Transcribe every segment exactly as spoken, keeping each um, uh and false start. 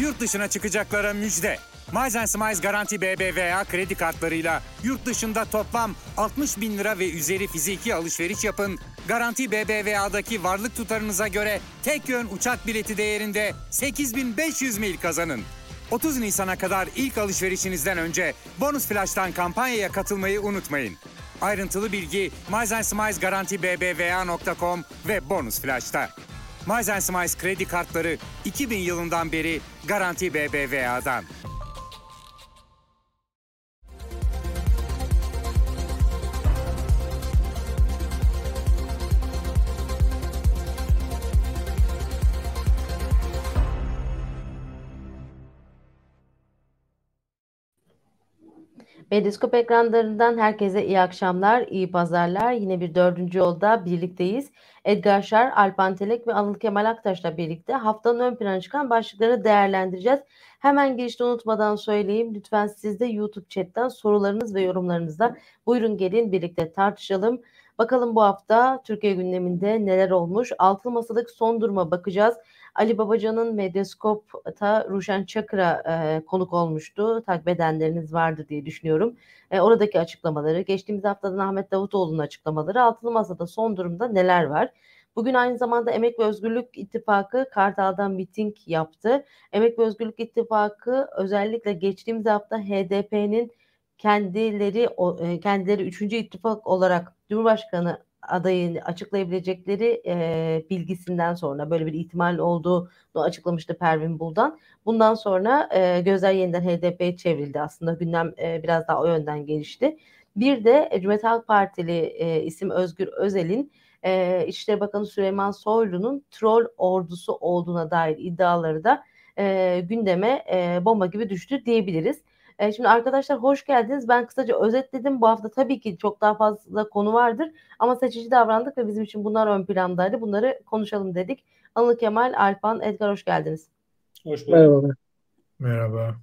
Yurt dışına çıkacaklara müjde. Miles and Smiles Garanti B B V A kredi kartlarıyla yurt dışında toplam altmış bin lira ve üzeri fiziki alışveriş yapın. Garanti B B V A'daki varlık tutarınıza göre tek yön uçak bileti değerinde sekiz bin beş yüz mil kazanın. otuz Nisan'a kadar ilk alışverişinizden önce Bonus Flash'tan kampanyaya katılmayı unutmayın. Ayrıntılı bilgi Miles and Smiles Garanti B B V A nokta com ve Bonus Flash'ta. Miles and Smiles kredi kartları iki bin yılından beri Garanti B B V A'dan. Medyaskop ekranlarından herkese iyi akşamlar, iyi pazarlar. Yine bir dördüncü yolda birlikteyiz. Edgar Şar, Alpan Telek ve Anıl Kemal Aktaş'la birlikte haftanın ön plana çıkan başlıkları değerlendireceğiz. Hemen girişte unutmadan söyleyeyim. Lütfen siz de YouTube chatten sorularınız ve yorumlarınızla buyurun gelin birlikte tartışalım. Bakalım bu hafta Türkiye gündeminde neler olmuş? Altılı Masa'daki son duruma bakacağız. Ali Babacan'ın Medyaskop'ta Ruşen Çakır'a e, konuk olmuştu. Takip edenleriniz vardı diye düşünüyorum. E, oradaki açıklamaları, geçtiğimiz haftadan Ahmet Davutoğlu'nun açıklamaları, Altılı Masa'da son durumda neler var? Bugün aynı zamanda Emek ve Özgürlük İttifakı Kartal'dan miting yaptı. Emek ve Özgürlük İttifakı özellikle geçtiğimiz hafta H D P'nin kendileri kendileri üçüncü ittifak olarak Cumhurbaşkanı adayını açıklayabilecekleri e, bilgisinden sonra böyle bir ihtimal olduğunu açıklamıştı Pervin Buldan. Bundan sonra e, gözler yeniden H D P'ye çevrildi. Aslında gündem e, biraz daha o yönden gelişti. Bir de Cumhuriyet Halk Partili e, isim Özgür Özel'in e, İçişleri Bakanı Süleyman Soylu'nun troll ordusu olduğuna dair iddiaları da e, gündeme e, bomba gibi düştü diyebiliriz. E, şimdi arkadaşlar hoş geldiniz. Ben kısaca özetledim. Bu hafta tabii ki çok daha fazla konu vardır. Ama seçici davrandık ve bizim için bunlar ön plandaydı. Bunları konuşalım dedik. Anıl Kemal, Alpan, Edgar hoş geldiniz. Hoş bulduk. Merhaba. Merhaba.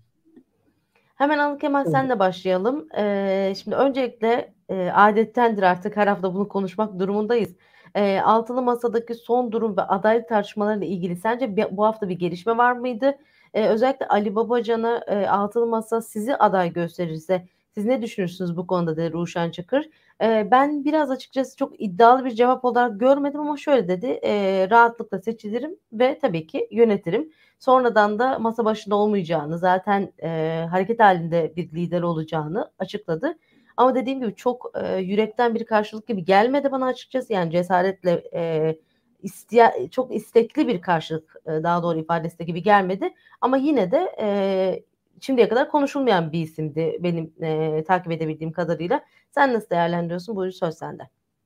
Hemen Anıl Kemal senle başlayalım. Ee, şimdi öncelikle e, adettendir artık her hafta bunu konuşmak durumundayız. E, Altılı Masa'daki son durum ve adaylık tartışmalarıyla ilgili sence bir, bu hafta bir gelişme var mıydı? E, özellikle Ali Babacan'a e, Altılı Masa sizi aday gösterirse siz ne düşünürsünüz bu konuda dedi Ruşen Çakır. E, ben biraz açıkçası çok iddialı bir cevap olarak görmedim ama şöyle dedi. E, rahatlıkla seçilirim ve tabii ki yönetirim. Sonradan da masa başında olmayacağını, zaten e, hareket halinde bir lider olacağını açıkladı. Ama dediğim gibi çok e, yürekten bir karşılık gibi gelmedi bana açıkçası. Yani cesaretle e, isteye, çok istekli bir karşılık e, daha doğru ifadesi de gibi gelmedi. Ama yine de e, şimdiye kadar konuşulmayan bir isimdi benim e, takip edebildiğim kadarıyla. Sen nasıl değerlendiriyorsun? Buyur söz sende.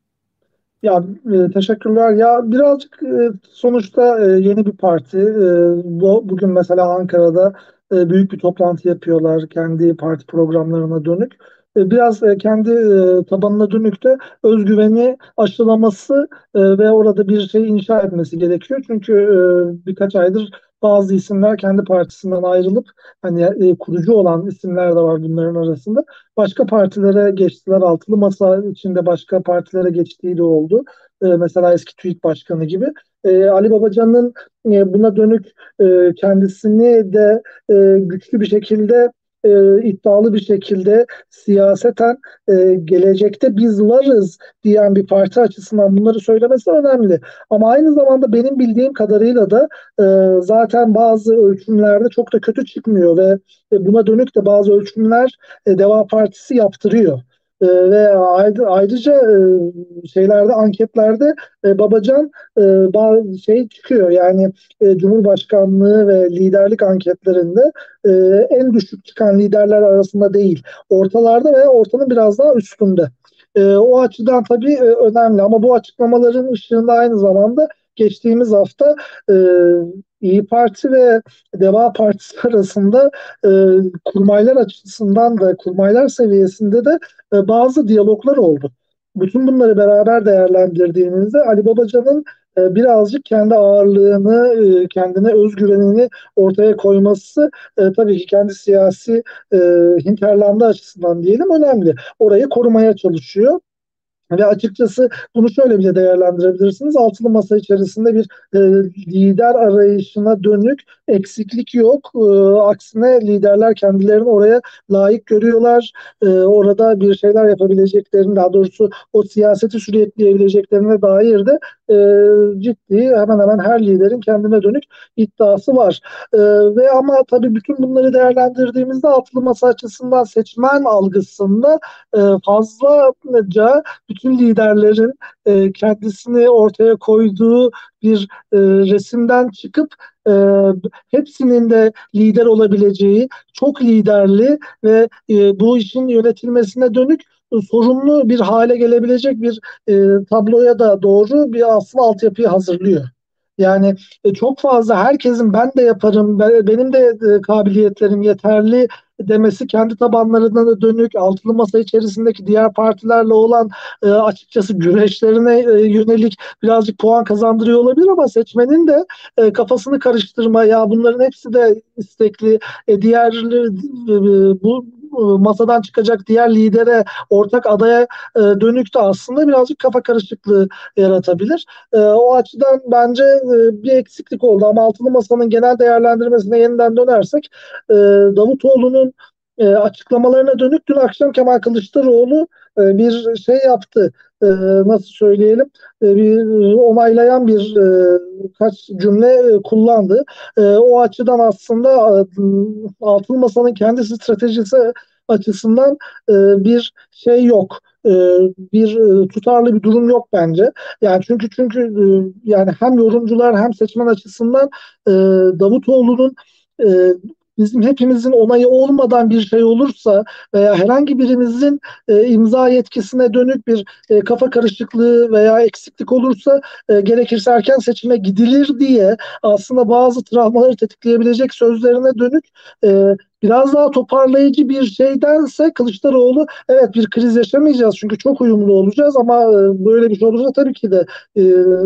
Ya e, teşekkürler. Ya birazcık e, sonuçta e, yeni bir parti. E, bu bugün mesela Ankara'da e, büyük bir toplantı yapıyorlar kendi parti programlarına dönük. E, biraz e, kendi e, tabanına dönük de özgüveni aşılaması e, ve orada bir şey inşa etmesi gerekiyor. Çünkü e, birkaç aydır bazı isimler kendi partisinden ayrılıp hani e, kurucu olan isimler de var bunların arasında. Başka partilere geçtiler. Altılı Masa içinde başka partilere geçtiği de oldu. E, mesela eski TÜİK Başkanı gibi. E, Ali Babacan'ın e, buna dönük e, kendisini de e, güçlü bir şekilde e, iddialı bir şekilde siyaseten e, gelecekte biz varız diyen bir parti açısından bunları söylemesi önemli. Ama aynı zamanda benim bildiğim kadarıyla da e, zaten bazı ölçümlerde çok da kötü çıkmıyor ve e, buna dönük de bazı ölçümler e, Deva Partisi yaptırıyor. E, ve ayrı, ayrıca e, şeylerde anketlerde e, Babacan e, bazı şey çıkıyor yani e, Cumhurbaşkanlığı ve liderlik anketlerinde e, en düşük çıkan liderler arasında değil. Ortalarda ve ortanın biraz daha üstünde. E, o açıdan tabii e, önemli ama bu açıklamaların ışığında aynı zamanda geçtiğimiz hafta e, İyi Parti ve Deva Partisi arasında e, kurmaylar açısından da kurmaylar seviyesinde de e, bazı diyaloglar oldu. Bütün bunları beraber değerlendirdiğimizde Ali Babacan'ın e, birazcık kendi ağırlığını, e, kendine özgüvenini ortaya koyması e, tabii ki kendi siyasi e, hinterlandı açısından diyelim önemli. Orayı korumaya çalışıyor. Ve açıkçası bunu şöyle bile değerlendirebilirsiniz. Altılı masa içerisinde bir e, lider arayışına dönük eksiklik yok. E, aksine liderler kendilerini oraya layık görüyorlar. E, orada bir şeyler yapabileceklerini, daha doğrusu o siyaseti sürükleyebileceklerine dair de e, ciddi, hemen hemen her liderin kendine dönük iddiası var. E, ve ama tabii bütün bunları değerlendirdiğimizde altılı masa açısından seçmen algısında e, fazlaca bütün liderlerin e, kendisini ortaya koyduğu bir e, resimden çıkıp e, hepsinin de lider olabileceği, çok liderli ve e, bu işin yönetilmesine dönük e, sorumlu bir hale gelebilecek bir e, tabloya da doğru bir aslında altyapıyı hazırlıyor. Yani e, çok fazla herkesin ben de yaparım, ben, benim de e, kabiliyetlerim yeterli demesi, kendi tabanlarına da dönük altılı masa içerisindeki diğer partilerle olan e, açıkçası güreşlerine e, yönelik birazcık puan kazandırıyor olabilir ama seçmenin de e, kafasını karıştırma, ya bunların hepsi de istekli, e, diğer e, bu masadan çıkacak diğer lidere, ortak adaya e, dönük de aslında birazcık kafa karışıklığı yaratabilir. E, o açıdan bence e, bir eksiklik oldu ama altılı masanın genel değerlendirmesine yeniden dönersek e, Davutoğlu'nun e, açıklamalarına dönük dün akşam Kemal Kılıçdaroğlu e, bir şey yaptı. E, nasıl söyleyelim? E, bir onaylayan bir e, kaç cümle e, kullandı. E, o açıdan aslında e, altılı masanın kendi stratejisi açısından e, bir şey yok. E, bir e, tutarlı bir durum yok bence. Yani çünkü çünkü e, yani hem yorumcular hem seçmen açısından e, Davutoğlu'nun e, bizim hepimizin onayı olmadan bir şey olursa veya herhangi birimizin e, imza yetkisine dönük bir e, kafa karışıklığı veya eksiklik olursa e, gerekirse erken seçime gidilir diye aslında bazı travmaları tetikleyebilecek sözlerine dönük e, biraz daha toparlayıcı bir şeydense Kılıçdaroğlu, evet bir kriz yaşamayacağız çünkü çok uyumlu olacağız ama e, böyle bir şey olursa tabii ki de e,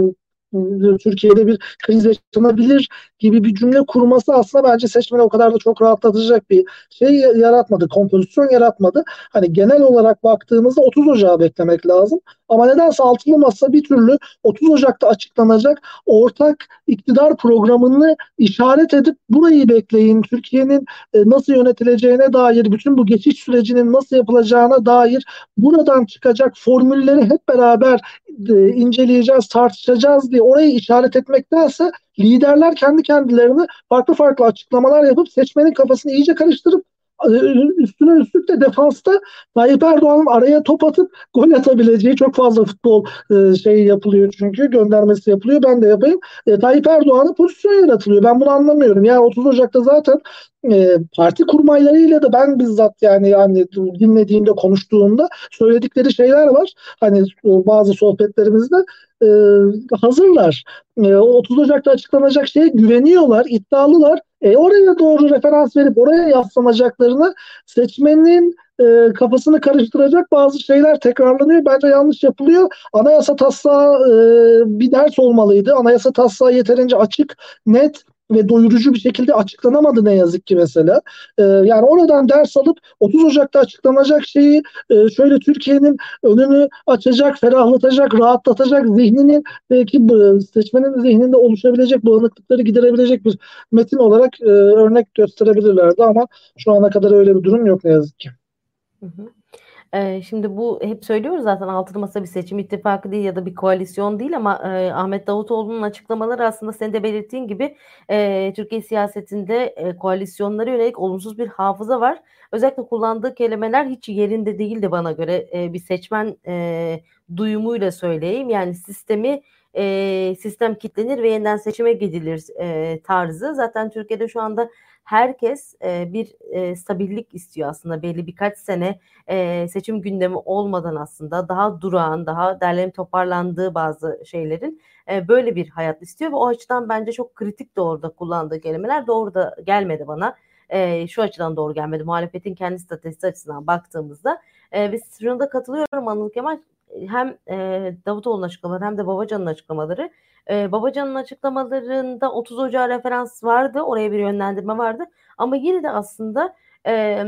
Türkiye'de bir kriz yaşanabilir gibi bir cümle kurması aslında bence seçmeni o kadar da çok rahatlatacak bir şey yaratmadı. Kompozisyon yaratmadı. Hani genel olarak baktığımızda otuz Ocağı beklemek lazım. Ama nedense altılı masa bir türlü otuz Ocak'ta açıklanacak ortak iktidar programını işaret edip burayı bekleyin, Türkiye'nin e, nasıl yönetileceğine dair, bütün bu geçiş sürecinin nasıl yapılacağına dair buradan çıkacak formülleri hep beraber e, inceleyeceğiz, tartışacağız diye orayı işaret etmektense liderler kendi kendilerine farklı farklı açıklamalar yapıp seçmenin kafasını iyice karıştırıp e, üstüne üstlük de defansta Tayyip Erdoğan'ın araya top atıp gol atabileceği, çok fazla futbol e, şey yapılıyor çünkü göndermesi yapılıyor, ben de yapayım. E, Tayyip Erdoğan'a pozisyon yaratılıyor. Ben bunu anlamıyorum. Yani otuz Ocak'ta zaten e, parti kurmaylarıyla da ben bizzat yani yani dinlediğimde, konuştuğumda söyledikleri şeyler var. Hani bazı sohbetlerimizde e, hazırlar. E, otuz Ocak'ta açıklanacak şeye güveniyorlar, iddialılar. E, oraya doğru referans verip oraya yaslanacaklarına seçmenin e, kafasını karıştıracak bazı şeyler tekrarlanıyor. Bence yanlış yapılıyor. Anayasa taslağı e, bir ders olmalıydı. Anayasa taslağı yeterince açık, net ve doyurucu bir şekilde açıklanamadı ne yazık ki mesela. Ee, yani oradan ders alıp otuz Ocak'ta açıklanacak şeyi e, şöyle Türkiye'nin önünü açacak, ferahlatacak, rahatlatacak, zihninin belki seçmenin zihninde oluşabilecek bulanıklıkları giderebilecek bir metin olarak e, örnek gösterebilirlerdi ama şu ana kadar öyle bir durum yok ne yazık ki. Hı hı. Eee, şimdi bu hep söylüyoruz zaten altılı masa bir seçim ittifakı değil ya da bir koalisyon değil ama eee, Ahmet Davutoğlu'nun açıklamaları aslında senin de belirttiğin gibi eee, Türkiye siyasetinde eee, koalisyonlara yönelik olumsuz bir hafıza var. Özellikle kullandığı kelimeler hiç yerinde değildi bana göre. Eee, bir seçmen eee, duyumuyla söyleyeyim. Yani sistemi eee, sistem kitlenir ve yeniden seçime gidilir eee, tarzı. Zaten Türkiye'de şu anda herkes eee, bir eee, stabillik istiyor aslında belli birkaç sene eee, seçim gündemi olmadan aslında daha durağan, daha derlenip toparlandığı bazı şeylerin eee, böyle bir hayat istiyor ve o açıdan bence çok kritik de orada kullandığı kelimeler doğru da gelmedi bana. Eee, şu açıdan doğru gelmedi. Muhalefetin kendi stratejisi açısından baktığımızda eee, ve şuna da katılıyorum Anıl Kemal. Hem eee Davutoğlu'nun açıklamaları hem de Babacan'ın açıklamaları. Eee, Babacan'ın açıklamalarında otuz Ocağı referans vardı. Oraya bir yönlendirme vardı. Ama yine de aslında eee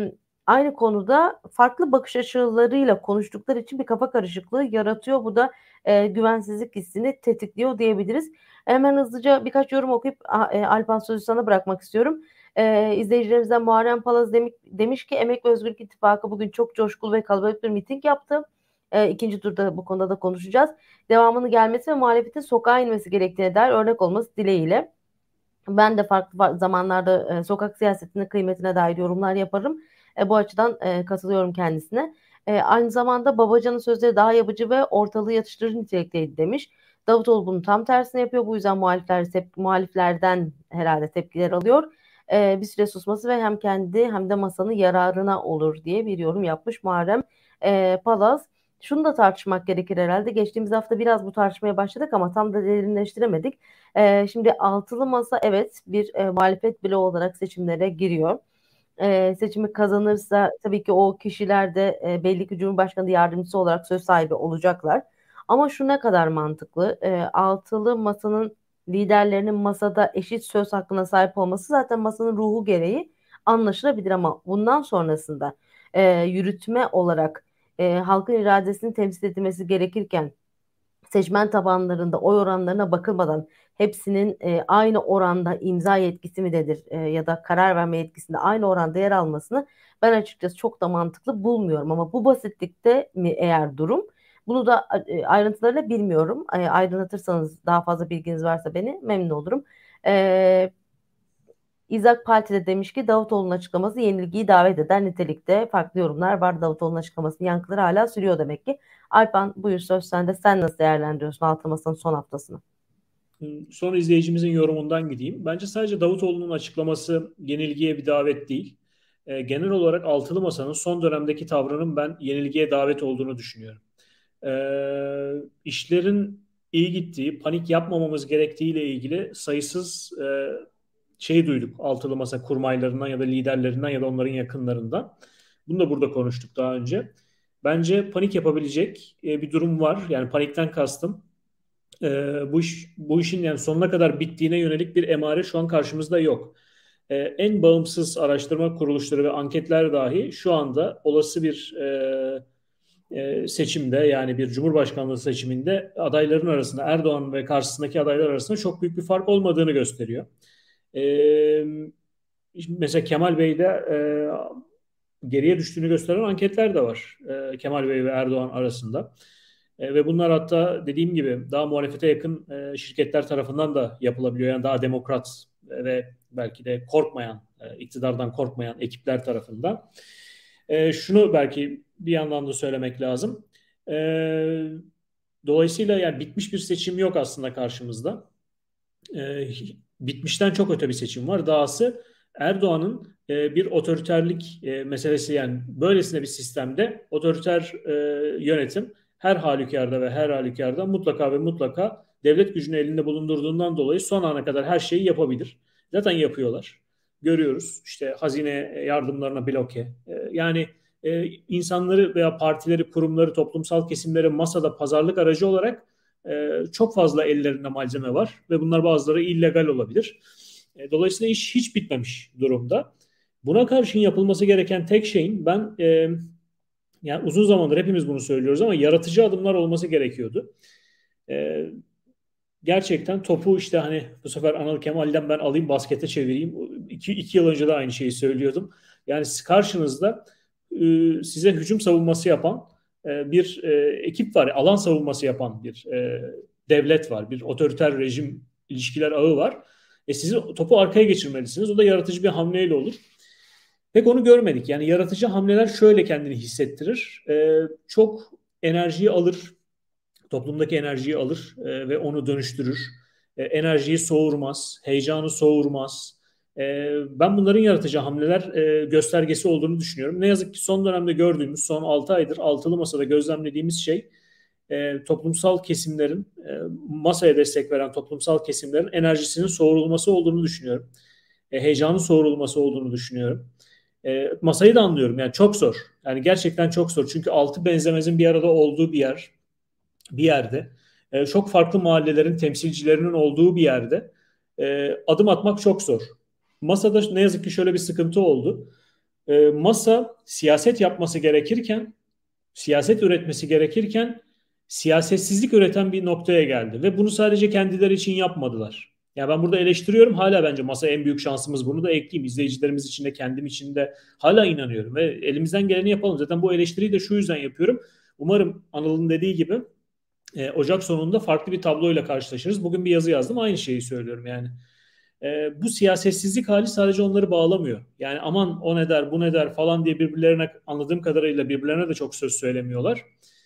aynı konuda farklı bakış açılarıyla konuştukları için bir kafa karışıklığı yaratıyor. Bu da e, güvensizlik hissini tetikliyor diyebiliriz. Hemen hızlıca birkaç yorum okuyup a- e, Alpan sözü sana bırakmak istiyorum. E, izleyicilerimizden Muharrem Palaz demiş, demiş ki Emek ve Özgürlük İttifakı bugün çok coşkulu ve kalabalık bir miting yaptı. E, ikinci turda bu konuda da konuşacağız. Devamının gelmesi ve muhalefetin sokağa inmesi gerektiğine dair örnek olması dileğiyle. Ben de farklı fa- zamanlarda e, sokak siyasetinin kıymetine dair yorumlar yaparım. E, bu açıdan e, katılıyorum kendisine. E, aynı zamanda Babacan'ın sözleri daha yapıcı ve ortalığı yatıştırıcı nitelikteydi demiş. Davutoğlu bunun tam tersini yapıyor. Bu yüzden muhalifler tep- muhaliflerden herhalde tepkiler alıyor. E, bir süre susması ve hem kendi hem de masanın yararına olur diye bir yorum yapmış Muharrem e, Palaz. Şunu da tartışmak gerekir herhalde. Geçtiğimiz hafta biraz bu tartışmaya başladık ama tam da derinleştiremedik. Ee, şimdi altılı masa evet bir e, muhalefet bloğu olarak seçimlere giriyor. Ee, seçimi kazanırsa tabii ki o kişiler de e, belli ki Cumhurbaşkanı yardımcısı olarak söz sahibi olacaklar. Ama şu ne kadar mantıklı? Ee, altılı masanın liderlerinin masada eşit söz hakkına sahip olması zaten masanın ruhu gereği anlaşılabilir ama bundan sonrasında e, yürütme olarak e, halkın iradesini temsil etmesi gerekirken seçmen tabanlarında oy oranlarına bakılmadan hepsinin e, aynı oranda imza yetkisi midedir e, ya da karar verme yetkisinde aynı oranda yer almasını ben açıkçası çok da mantıklı bulmuyorum. Ama bu basitlikte mi eğer durum? Bunu da e, ayrıntılarıyla bilmiyorum. E, aydınlatırsanız daha fazla bilginiz varsa beni memnun olurum. E, İzak Parti de demiş ki Davutoğlu'nun açıklaması yenilgiyi davet eder nitelikte. Farklı yorumlar var. Davutoğlu'nun açıklamasının yankıları hala sürüyor demek ki. Alpan buyur söz sende. Sen nasıl değerlendiriyorsun Altılı Masa'nın son haftasını? Son izleyicimizin yorumundan gideyim. Bence sadece Davutoğlu'nun açıklaması yenilgiye bir davet değil. E, genel olarak Altılı Masa'nın son dönemdeki tavrının ben yenilgiye davet olduğunu düşünüyorum. E, işlerin iyi gittiği, panik yapmamamız gerektiğiyle ilgili sayısız e, şey duyduk Altılı Masa kurmaylarından ya da liderlerinden ya da onların yakınlarından. Bunu da burada konuştuk daha önce. Bence panik yapabilecek e, bir durum var. Yani panikten kastım e, bu iş bu işin yani sonuna kadar bittiğine yönelik bir emare şu an karşımızda yok. E, en bağımsız araştırma kuruluşları ve anketler dahi şu anda olası bir e, e, seçimde yani bir cumhurbaşkanlığı seçiminde adayların arasında Erdoğan ve karşısındaki adaylar arasında çok büyük bir fark olmadığını gösteriyor. E, mesela Kemal Bey'de e, geriye düştüğünü gösteren anketler de var. E, Kemal Bey ve Erdoğan arasında. E, ve bunlar hatta dediğim gibi daha muhalefete yakın e, şirketler tarafından da yapılabiliyor. Yani daha demokrat ve belki de korkmayan, e, iktidardan korkmayan ekipler tarafından. E, şunu belki bir yandan da söylemek lazım. E, dolayısıyla yani bitmiş bir seçim yok aslında karşımızda. E, bitmişten çok öte bir seçim var. Dahası Erdoğan'ın e, bir otoriterlik e, meselesi yani böylesine bir sistemde otoriter e, yönetim her halükarda ve her halükarda mutlaka ve mutlaka devlet gücünü elinde bulundurduğundan dolayı son ana kadar her şeyi yapabilir. Zaten yapıyorlar. Görüyoruz işte hazine yardımlarına bloke. E, yani e, insanları veya partileri, kurumları, toplumsal kesimleri masada pazarlık aracı olarak e, çok fazla ellerinde malzeme var ve bunlar bazıları illegal olabilir. E, dolayısıyla iş hiç bitmemiş durumda. Buna karşın yapılması gereken tek şeyin ben e, yani uzun zamandır hepimiz bunu söylüyoruz ama yaratıcı adımlar olması gerekiyordu. E, gerçekten topu işte hani bu sefer Anıl Kemal'den ben alayım baskete çevireyim. İki, iki yıl önce de aynı şeyi söylüyordum. Yani karşınızda e, size hücum savunması yapan e, bir e, ekip var. Alan savunması yapan bir e, devlet var. Bir otoriter rejim ilişkiler ağı var. E, sizi topu arkaya geçirmelisiniz. O da yaratıcı bir hamleyle olur. Pek onu görmedik. Yani yaratıcı hamleler şöyle kendini hissettirir. E, çok enerjiyi alır, toplumdaki enerjiyi alır e, ve onu dönüştürür. E, enerjiyi soğurmaz, heyecanı soğurmaz. E, ben bunların yaratıcı hamleler e, göstergesi olduğunu düşünüyorum. Ne yazık ki son dönemde gördüğümüz, son altı aydır altılı masada gözlemlediğimiz şey e, toplumsal kesimlerin, e, masaya destek veren toplumsal kesimlerin enerjisinin soğurulması olduğunu düşünüyorum. E, heyecanın soğurulması olduğunu düşünüyorum. E, masayı da anlıyorum. Yani çok zor. Yani gerçekten çok zor. Çünkü altı benzemezin bir arada olduğu bir yer bir yerde e, çok farklı mahallelerin temsilcilerinin olduğu bir yerde e, adım atmak çok zor. Masada ne yazık ki şöyle bir sıkıntı oldu. e, masa siyaset yapması gerekirken, siyaset üretmesi gerekirken siyasetsizlik üreten bir noktaya geldi. Ve bunu sadece kendileri için yapmadılar. Yani ben burada eleştiriyorum. Hala bence masa en büyük şansımız. Bunu da ekleyeyim. İzleyicilerimiz için de kendim için de hala inanıyorum. Ve elimizden geleni yapalım. Zaten bu eleştiriyi de şu yüzden yapıyorum. Umarım Anıl'ın dediği gibi e, Ocak sonunda farklı bir tabloyla karşılaşırız. Bugün bir yazı yazdım. Aynı şeyi söylüyorum yani. E, bu siyasetsizlik hali sadece onları bağlamıyor. Yani aman o ne der, bu ne der falan diye birbirlerine, anladığım kadarıyla birbirlerine de çok söz söylemiyorlar.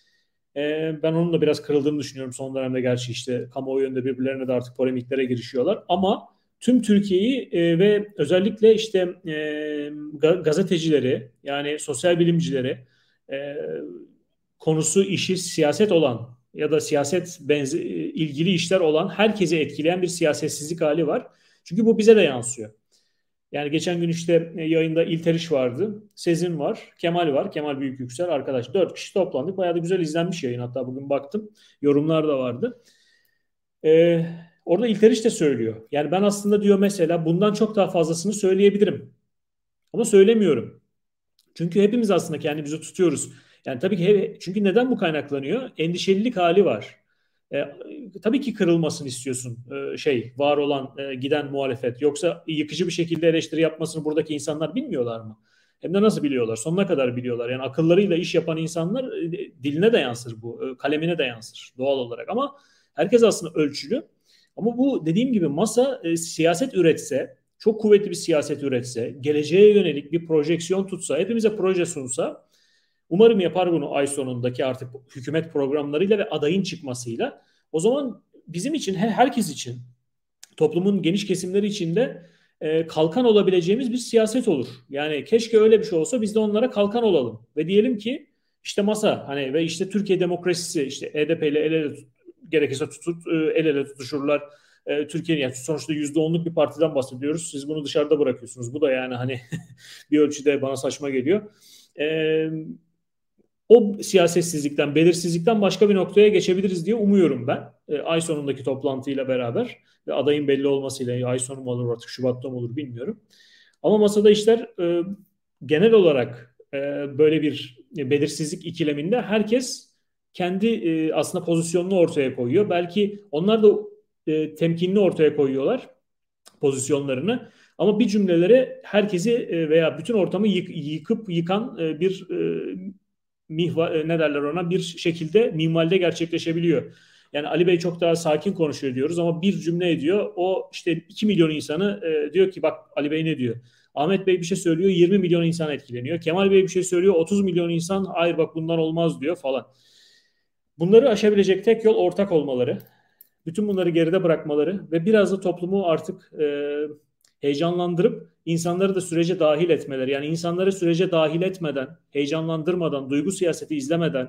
E, ben onun da biraz kırıldığını düşünüyorum son dönemde, gerçi işte kamuoyu önünde birbirlerine de artık polemiklere girişiyorlar. Ama tüm Türkiye'yi e, ve özellikle işte e, ga- gazetecileri, yani sosyal bilimcileri, e, konusu işi siyaset olan ya da siyaset benzi, ilgili işler olan herkesi etkileyen bir siyasetsizlik hali var. Çünkü bu bize de yansıyor. Yani geçen gün işte yayında İlteriş vardı, Sezin var, Kemal var, Kemal Büyükyüksel arkadaş. Dört kişi toplandık. Bayağı da güzel izlenmiş yayın, hatta bugün baktım. Yorumlar da vardı. Ee, orada İlteriş de söylüyor. Yani ben aslında diyor mesela bundan çok daha fazlasını söyleyebilirim. Ama söylemiyorum. Çünkü hepimiz aslında kendimizi tutuyoruz. Yani tabii ki he- çünkü neden bu kaynaklanıyor? Endişelilik hali var. E, tabii ki kırılmasını istiyorsun e, şey var olan e, giden muhalefet. Yoksa yıkıcı bir şekilde eleştiri yapmasını buradaki insanlar bilmiyorlar mı? Hem de nasıl biliyorlar? Sonuna kadar biliyorlar. Yani akıllarıyla iş yapan insanlar e, diline de yansır bu, e, kalemine de yansır doğal olarak. Ama herkes aslında ölçülü. Ama bu dediğim gibi masa e, siyaset üretse, çok kuvvetli bir siyaset üretse, geleceğe yönelik bir projeksiyon tutsa, hepimize proje sunsa, umarım yapar bunu ay sonundaki artık hükümet programlarıyla ve adayın çıkmasıyla. O zaman bizim için, herkes için, toplumun geniş kesimleri için de e, kalkan olabileceğimiz bir siyaset olur. Yani keşke öyle bir şey olsa, biz de onlara kalkan olalım. Ve diyelim ki işte masa hani ve işte Türkiye demokrasisi, işte H D P ile el ele gerekirse tutup el ele tutuşurlar. E, Türkiye'nin yani sonuçta yüzde onluk bir partiden bahsediyoruz. Siz bunu dışarıda bırakıyorsunuz. Bu da yani hani bir ölçüde bana saçma geliyor. E, o siyasetsizlikten, belirsizlikten başka bir noktaya geçebiliriz diye umuyorum ben. E, ay sonundaki toplantıyla beraber ve adayın belli olmasıyla, ay sonu mu olur artık, Şubat'ta mı olur bilmiyorum. Ama masada işler e, genel olarak e, böyle bir belirsizlik ikileminde herkes kendi e, aslında pozisyonunu ortaya koyuyor. Belki onlar da e, temkinli ortaya koyuyorlar pozisyonlarını. Ama bir cümlelere herkesi e, veya bütün ortamı yık, yıkıp yıkan e, bir e, mihva, e, ne derler ona, bir şekilde minvalde gerçekleşebiliyor. Yani Ali Bey çok daha sakin konuşuyor diyoruz ama bir cümle ediyor. O işte iki milyon insanı e, diyor ki bak Ali Bey ne diyor. Ahmet Bey bir şey söylüyor, yirmi milyon insan etkileniyor. Kemal Bey bir şey söylüyor, otuz milyon insan hayır bak bundan olmaz diyor falan. Bunları aşabilecek tek yol ortak olmaları. Bütün bunları geride bırakmaları ve biraz da toplumu artık e, heyecanlandırıp insanları da sürece dahil etmeleri. Yani insanları sürece dahil etmeden, heyecanlandırmadan, duygu siyaseti izlemeden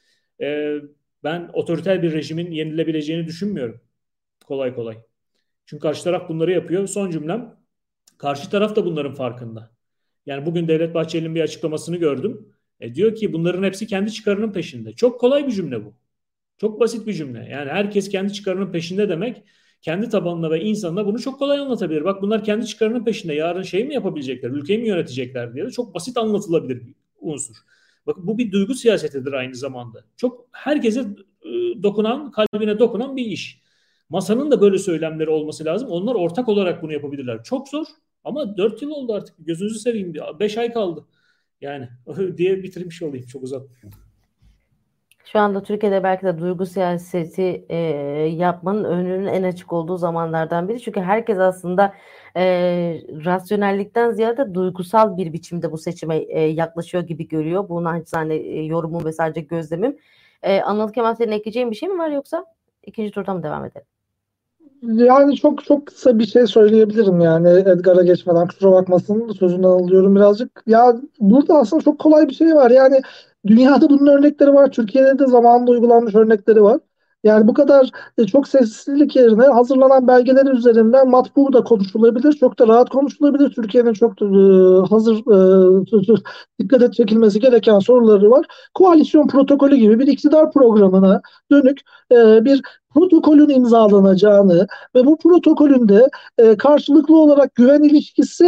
e, ben otoriter bir rejimin yenilebileceğini düşünmüyorum kolay kolay. Çünkü karşı taraf bunları yapıyor. Son cümlem, karşı taraf da bunların farkında. Yani bugün Devlet Bahçeli'nin bir açıklamasını gördüm. E, diyor ki bunların hepsi kendi çıkarının peşinde. Çok kolay bir cümle bu. Çok basit bir cümle. Yani herkes kendi çıkarının peşinde demek, kendi tabanına ve insanına bunu çok kolay anlatabilir. Bak bunlar kendi çıkarının peşinde. Yarın şey mi yapabilecekler, ülkeyi mi yönetecekler diye de çok basit anlatılabilir bir unsur. Bak bu bir duygu siyasetidir aynı zamanda. Çok herkese e, dokunan, kalbine dokunan bir iş. Masanın da böyle söylemleri olması lazım. Onlar ortak olarak bunu yapabilirler. Çok zor ama dört yıl oldu artık. Gözünüzü seveyim. beş ay kaldı. Yani diye bitirmiş olayım. Çok uzatmayayım. Şu anda Türkiye'de belki de duygu siyaseti e, yapmanın önünün en açık olduğu zamanlardan biri. Çünkü herkes aslında e, rasyonellikten ziyade duygusal bir biçimde bu seçime e, yaklaşıyor gibi görüyor. Bu naçizane e, yorumum ve sadece gözlemim. E, Anıl Kemal, senin ekleyeceğin bir şey mi var yoksa ikinci turda mı devam edelim? Yani çok çok kısa bir şey söyleyebilirim yani Edgar'a geçmeden, kusura bakmasın sözünden alıyorum birazcık. Ya burada aslında çok kolay bir şey var. Yani dünyada bunun örnekleri var. Türkiye'de de zamanında uygulanmış örnekleri var. Yani bu kadar e, çok sessizlik yerine hazırlanan belgeler üzerinden matbu da konuşulabilir. Çok da rahat konuşulabilir. Türkiye'nin çok da, e, hazır e, dikkat et çekilmesi gereken soruları var. Koalisyon protokolü gibi bir iktidar programına dönük e, bir protokolün imzalanacağını ve bu protokolün de e, karşılıklı olarak güven ilişkisi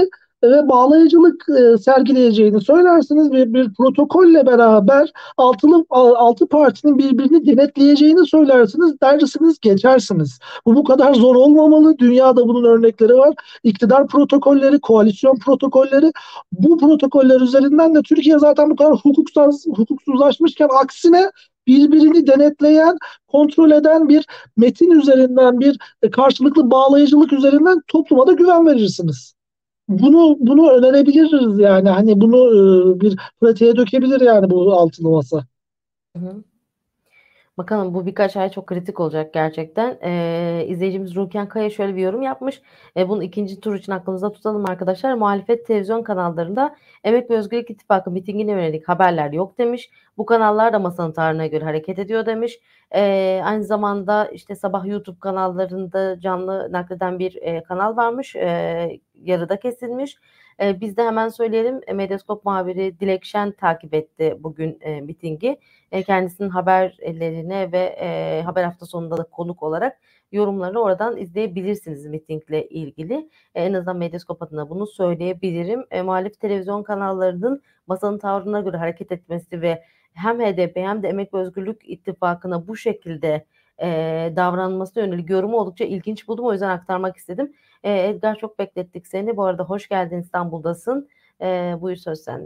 ve bağlayıcılık e, sergileyeceğini söylersiniz. Bir, bir protokolle beraber altılı altı partinin birbirini denetleyeceğini söylersiniz. Dersiniz geçersiniz. Bu bu kadar zor olmamalı. Dünyada bunun örnekleri var. İktidar protokolleri, koalisyon protokolleri. Bu protokoller üzerinden de Türkiye zaten bu kadar hukuksuz, hukuksuzlaşmışken aksine birbirini denetleyen, kontrol eden bir metin üzerinden, bir e, karşılıklı bağlayıcılık üzerinden topluma da güven verirsiniz. Bunu bunu önerebiliriz yani. Hani bunu e, bir pratiğe dökebilir yani bu altılı masa. Hı hı. Bakalım bu birkaç ay çok kritik olacak gerçekten. Ee, izleyicimiz Ruken Kaya şöyle bir yorum yapmış. Ee, bunu ikinci tur için aklımızda tutalım arkadaşlar. Muhalefet televizyon kanallarında Emek ve Özgürlük İttifakı mitingine yönelik haberler yok demiş. Bu kanallar da masanın tarihine göre hareket ediyor demiş. Ee, aynı zamanda işte sabah YouTube kanallarında canlı nakleden bir e, kanal varmış. Ee, yarıda kesilmiş. Ee, biz de hemen söyleyelim. E, Medyaskop muhabiri Dilek Şen takip etti bugün e, mitingi. E, kendisinin haberlerine ve e, haber hafta sonunda da konuk olarak yorumlarını oradan izleyebilirsiniz mitingle ilgili. E, en azından Medyaskop adına bunu söyleyebilirim. E, muhalif televizyon kanallarının masanın tavrına göre hareket etmesi ve hem H D P hem de Emek ve Özgürlük İttifakı'na bu şekilde e, davranmasına yönelik yorumu oldukça ilginç buldum. O yüzden aktarmak istedim. E, Edgar çok beklettik seni. Bu arada hoş geldin, İstanbul'dasın. E, buyur söz sende.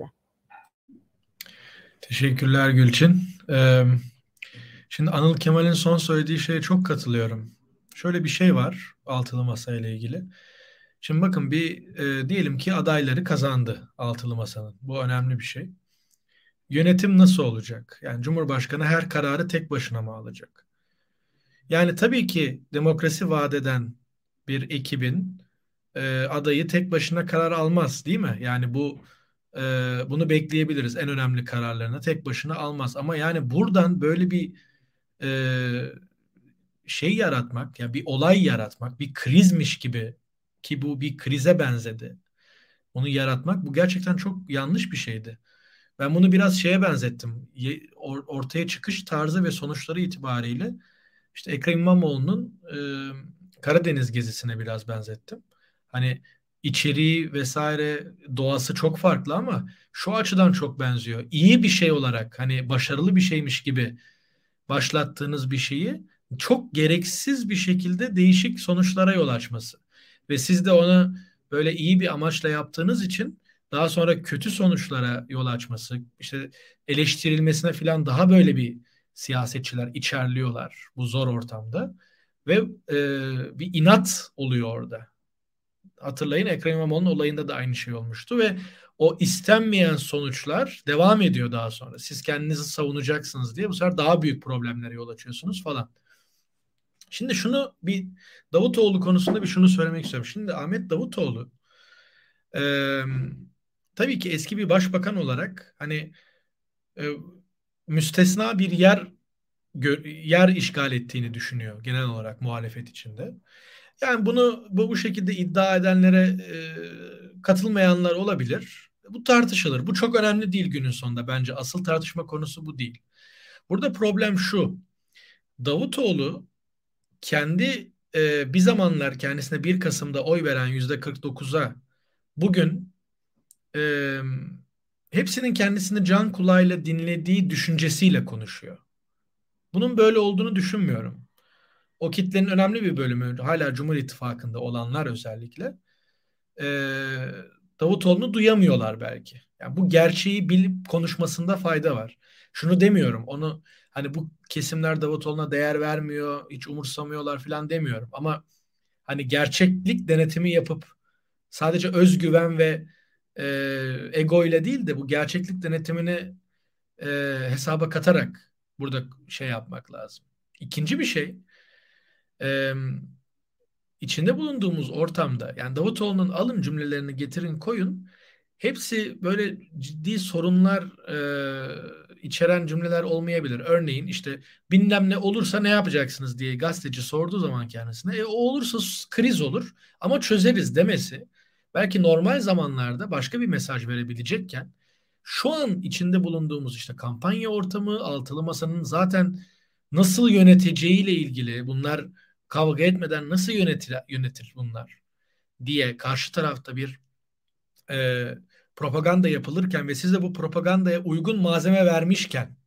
Teşekkürler Gülçin. Ee, şimdi Anıl Kemal'in son söylediği şeye çok katılıyorum. Şöyle bir şey var altılı masa ile ilgili. Şimdi bakın bir e, diyelim ki adayları kazandı altılı masanın. Bu önemli bir şey. Yönetim nasıl olacak? Yani Cumhurbaşkanı her kararı tek başına mı alacak? Yani tabii ki demokrasi vaat eden bir ekibin e, adayı tek başına karar almaz, değil mi? Yani bu e, bunu bekleyebiliriz. En önemli kararlarını tek başına almaz. Ama yani buradan böyle bir e, şey yaratmak, yani bir olay yaratmak, bir krizmiş gibi ki bu bir krize benzedi. Onu yaratmak bu gerçekten çok yanlış bir şeydi. Ben bunu biraz şeye benzettim. Ye- or- Ortaya çıkış tarzı ve sonuçları itibariyle işte Ekrem İmamoğlu'nun e, Karadeniz gezisine biraz benzettim. Hani içeriği vesaire doğası çok farklı ama şu açıdan çok benziyor. İyi bir şey olarak hani başarılı bir şeymiş gibi başlattığınız bir şeyi çok gereksiz bir şekilde değişik sonuçlara yol açması. Ve siz de onu böyle iyi bir amaçla yaptığınız için daha sonra kötü sonuçlara yol açması, işte eleştirilmesine falan daha böyle bir siyasetçiler içerliyorlar bu zor ortamda. Ve e, bir inat oluyor orada. Hatırlayın Ekrem İmamoğlu'nun olayında da aynı şey olmuştu ve o istenmeyen sonuçlar devam ediyor daha sonra. Siz kendinizi savunacaksınız diye bu sefer daha büyük problemlere yol açıyorsunuz falan. Şimdi şunu bir Davutoğlu konusunda bir şunu söylemek istiyorum. Şimdi Ahmet Davutoğlu e, tabii ki eski bir başbakan olarak hani e, müstesna bir yer yer işgal ettiğini düşünüyor genel olarak muhalefet içinde. Yani bunu bu, bu şekilde iddia edenlere e, katılmayanlar olabilir. Bu tartışılır. Bu çok önemli değil günün sonunda bence. Asıl tartışma konusu bu değil. Burada problem şu. Davutoğlu kendi e, bir zamanlar kendisine bir Kasım'da oy veren yüzde kırk dokuza bugün e, hepsinin kendisini can kulağıyla dinlediği düşüncesiyle konuşuyor. Bunun böyle olduğunu düşünmüyorum. O kitlenin önemli bir bölümü hala Cumhur İttifakı'nda olanlar özellikle e, Davutoğlu'nu duyamıyorlar belki. Yani bu gerçeği bilip konuşmasında fayda var. Şunu demiyorum. Onu hani bu kesimler Davutoğlu'na değer vermiyor, hiç umursamıyorlar falan demiyorum. Ama hani gerçeklik denetimi yapıp sadece özgüven ve e, ego ile değil de bu gerçeklik denetimini e, hesaba katarak burada şey yapmak lazım. İkinci bir şey e, içinde bulunduğumuz ortamda yani Davutoğlu'nun alın cümlelerini getirin koyun hepsi böyle ciddi sorunlar e, içeren cümleler olmayabilir. Örneğin işte bilmem ne olursa ne yapacaksınız diye gazeteci sorduğu zaman kendisine e, o olursa kriz olur ama çözeriz demesi belki normal zamanlarda başka bir mesaj verebilecekken şu an içinde bulunduğumuz işte kampanya ortamı altılı masanın zaten nasıl yöneteceğiyle ilgili bunlar kavga etmeden nasıl yönetir, yönetir bunlar diye karşı tarafta bir e, propaganda yapılırken ve siz de bu propagandaya uygun malzeme vermişken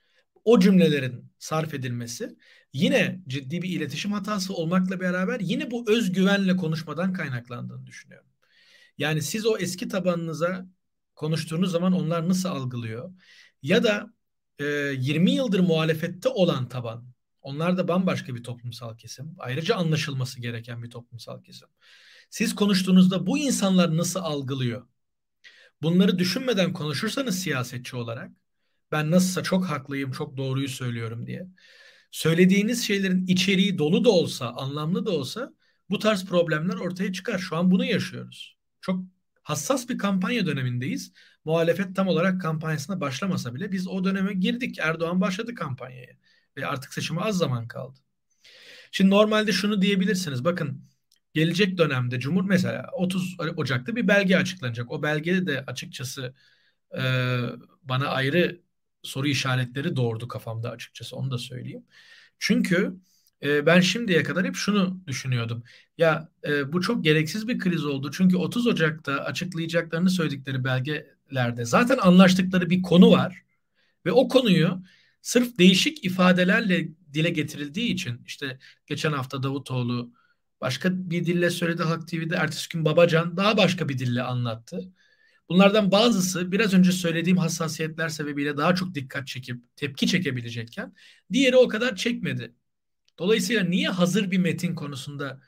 o cümlelerin sarf edilmesi yine ciddi bir iletişim hatası olmakla beraber yine bu özgüvenle konuşmadan kaynaklandığını düşünüyorum. Yani siz o eski tabanınıza konuştuğunuz zaman onlar nasıl algılıyor? Ya da e, yirmi yıldır muhalefette olan taban, onlar da bambaşka bir toplumsal kesim. Ayrıca anlaşılması gereken bir toplumsal kesim. Siz konuştuğunuzda bu insanlar nasıl algılıyor? Bunları düşünmeden konuşursanız siyasetçi olarak, ben nasılsa çok haklıyım, çok doğruyu söylüyorum diye, söylediğiniz şeylerin içeriği dolu da olsa, anlamlı da olsa bu tarz problemler ortaya çıkar. Şu an bunu yaşıyoruz. Çok hassas bir kampanya dönemindeyiz. Muhalefet tam olarak kampanyasına başlamasa bile biz o döneme girdik. Erdoğan başladı kampanyaya ve artık seçime az zaman kaldı. Şimdi normalde şunu diyebilirsiniz. Bakın, gelecek dönemde Cumhur mesela otuz Ocak'ta bir belge açıklanacak. O belgede de açıkçası e, bana ayrı soru işaretleri doğurdu kafamda, açıkçası onu da söyleyeyim. Çünkü e, ben şimdiye kadar hep şunu düşünüyordum. Ya e, bu çok gereksiz bir kriz oldu. Çünkü otuz Ocak'ta açıklayacaklarını söyledikleri belgelerde zaten anlaştıkları bir konu var. Ve o konuyu sırf değişik ifadelerle dile getirildiği için, işte geçen hafta Davutoğlu başka bir dille söyledi Halk T V'de, ertesi gün Babacan daha başka bir dille anlattı. Bunlardan bazısı biraz önce söylediğim hassasiyetler sebebiyle daha çok dikkat çekip tepki çekebilecekken diğeri o kadar çekmedi. Dolayısıyla niye hazır bir metin konusunda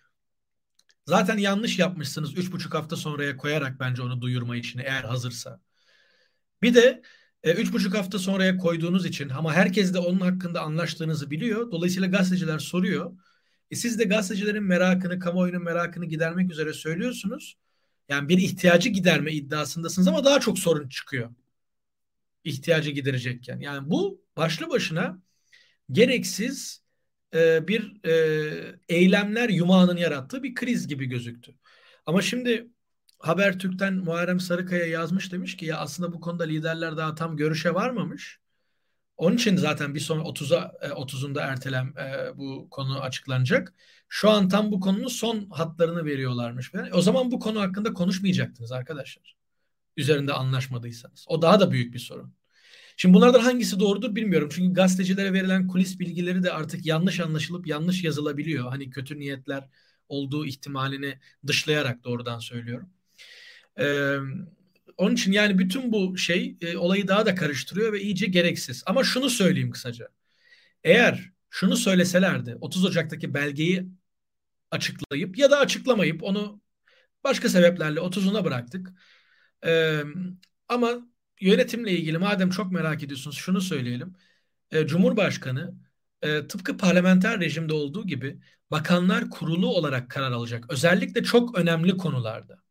zaten yanlış yapmışsınız üç buçuk hafta sonraya koyarak bence onu duyurma işini, eğer hazırsa. Bir de e, üç buçuk hafta sonraya koyduğunuz için ama herkes de onun hakkında anlaştığınızı biliyor. Dolayısıyla gazeteciler soruyor. E, siz de gazetecilerin merakını, kamuoyunun merakını gidermek üzere söylüyorsunuz. Yani bir ihtiyacı giderme iddiasındasınız ama daha çok sorun çıkıyor. İhtiyacı giderecekken. Yani bu başlı başına gereksiz e, bir e, eylemler yumağının yarattığı bir kriz gibi gözüktü. Ama şimdi Habertürk'ten Muharrem Sarıkaya yazmış, demiş ki ya aslında bu konuda liderler daha tam görüşe varmamış. Onun için zaten bir son otuza otuzunda ertelem e, bu konu açıklanacak. Şu an tam bu konunun son hatlarını veriyorlarmış. Yani o zaman bu konu hakkında konuşmayacaktınız arkadaşlar. Üzerinde anlaşmadıysanız. O daha da büyük bir sorun. Şimdi bunlardan hangisi doğrudur bilmiyorum. Çünkü gazetecilere verilen kulis bilgileri de artık yanlış anlaşılıp yanlış yazılabiliyor. Hani kötü niyetler olduğu ihtimalini dışlayarak doğrudan söylüyorum. Ee, onun için yani bütün bu şey e, olayı daha da karıştırıyor ve iyice gereksiz. Ama şunu söyleyeyim kısaca. Eğer şunu söyleselerdi, otuz Ocak'taki belgeyi açıklayıp ya da açıklamayıp onu başka sebeplerle otuzuna bıraktık. Ee, ama yönetimle ilgili madem çok merak ediyorsunuz şunu söyleyelim. Ee, Cumhurbaşkanı e, tıpkı parlamenter rejimde olduğu gibi bakanlar kurulu olarak karar alacak. Özellikle çok önemli konularda.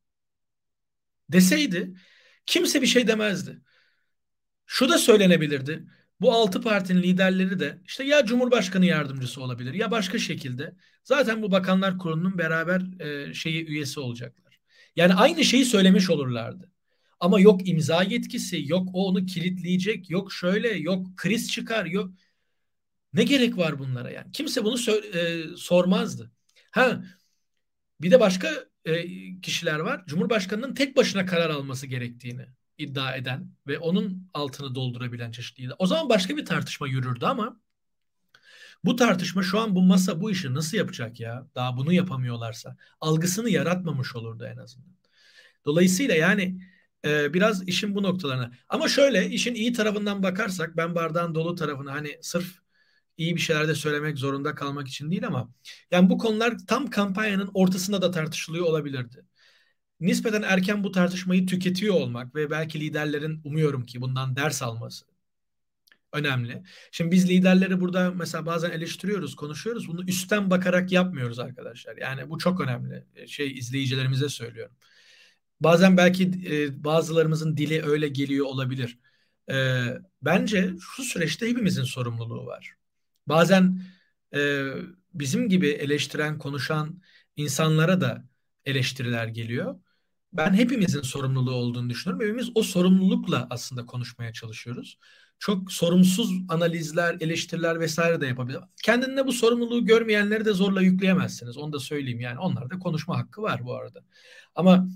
Deseydi kimse bir şey demezdi. Şu da söylenebilirdi. Bu altı partinin liderleri de işte ya Cumhurbaşkanı yardımcısı olabilir ya başka şekilde zaten bu bakanlar kurulunun beraber e, şeyi üyesi olacaklar. Yani aynı şeyi söylemiş olurlardı. Ama yok imza yetkisi, yok o onu kilitleyecek, yok şöyle, yok kriz çıkar, yok. Ne gerek var bunlara yani? Kimse bunu e, sormazdı. Ha, bir de başka e, kişiler var. Cumhurbaşkanının tek başına karar alması gerektiğini iddia eden ve onun altını doldurabilen çeşitli. O zaman başka bir tartışma yürürdü ama bu tartışma şu an bu masa bu işi nasıl yapacak ya? Daha bunu yapamıyorlarsa algısını yaratmamış olurdu en azından. Dolayısıyla yani e, biraz işin bu noktalarına. Ama şöyle işin iyi tarafından bakarsak ben bardağın dolu tarafını hani sırf iyi bir şeyler de söylemek zorunda kalmak için değil ama yani bu konular tam kampanyanın ortasında da tartışılıyor olabilirdi. Nispeten erken bu tartışmayı tüketiyor olmak ve belki liderlerin umuyorum ki bundan ders alması önemli. Şimdi biz liderleri burada mesela bazen eleştiriyoruz, konuşuyoruz. Bunu üstten bakarak yapmıyoruz arkadaşlar. Yani bu çok önemli. Şey izleyicilerimize söylüyorum. Bazen belki e, bazılarımızın dili öyle geliyor olabilir. E, bence şu süreçte hepimizin sorumluluğu var. Bazen e, bizim gibi eleştiren, konuşan insanlara da eleştiriler geliyor. Ben hepimizin sorumluluğu olduğunu düşünüyorum. Hepimiz o sorumlulukla aslında konuşmaya çalışıyoruz. Çok sorumsuz analizler, eleştiriler vesaire de yapabilir. Kendine bu sorumluluğu görmeyenleri de zorla yükleyemezsiniz. Onu da söyleyeyim yani. Onlar da konuşma hakkı var bu arada. Ama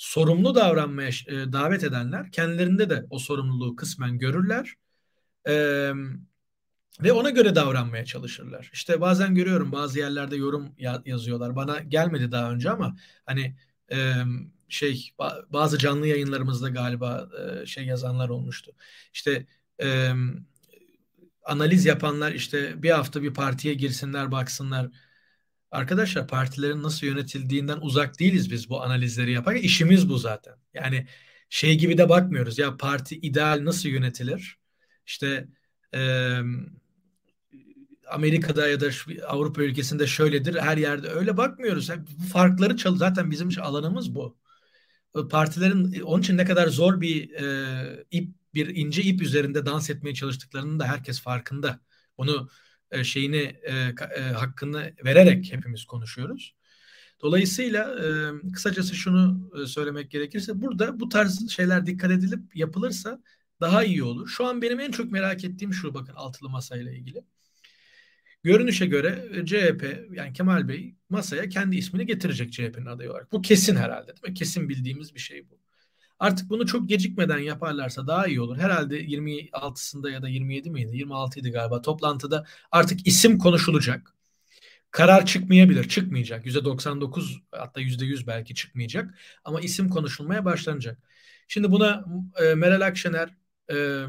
sorumlu davranmaya e, davet edenler kendilerinde de o sorumluluğu kısmen görürler. E, Ve ona göre davranmaya çalışırlar. İşte bazen görüyorum bazı yerlerde yorum ya- yazıyorlar. Bana gelmedi daha önce ama hani e, şey ba- bazı canlı yayınlarımızda galiba e, şey yazanlar olmuştu. İşte e, analiz yapanlar işte bir hafta bir partiye girsinler baksınlar. Arkadaşlar partilerin nasıl yönetildiğinden uzak değiliz biz bu analizleri yaparken. İşimiz bu zaten. Yani şey gibi de bakmıyoruz. Ya parti ideal nasıl yönetilir? İşte e, Amerika'da ya da Avrupa ülkesinde şöyledir. Her yerde öyle bakmıyoruz. Bu farkları çal zaten bizim alanımız bu. Partilerin onun için ne kadar zor bir e, ip bir ince ip üzerinde dans etmeye çalıştıklarının da herkes farkında. Bunu e, şeyini e, e, hakkını vererek hepimiz konuşuyoruz. Dolayısıyla e, kısacası şunu e, söylemek gerekirse burada bu tarz şeyler dikkat edilip yapılırsa daha iyi olur. Şu an benim en çok merak ettiğim şu, bakın, altılı masayla ilgili. Görünüşe göre C H P, yani Kemal Bey masaya kendi ismini getirecek C H P'nin adayı olarak. Bu kesin herhalde, değil mi? Kesin bildiğimiz bir şey bu. Artık bunu çok gecikmeden yaparlarsa daha iyi olur. Herhalde yirmi altısında ya da yirmi yedi miydi? yirmi altıydı galiba. Toplantıda artık isim konuşulacak. Karar çıkmayabilir, çıkmayacak. yüzde doksan dokuz hatta yüzde yüz belki çıkmayacak. Ama isim konuşulmaya başlanacak. Şimdi buna e, Meral Akşener e,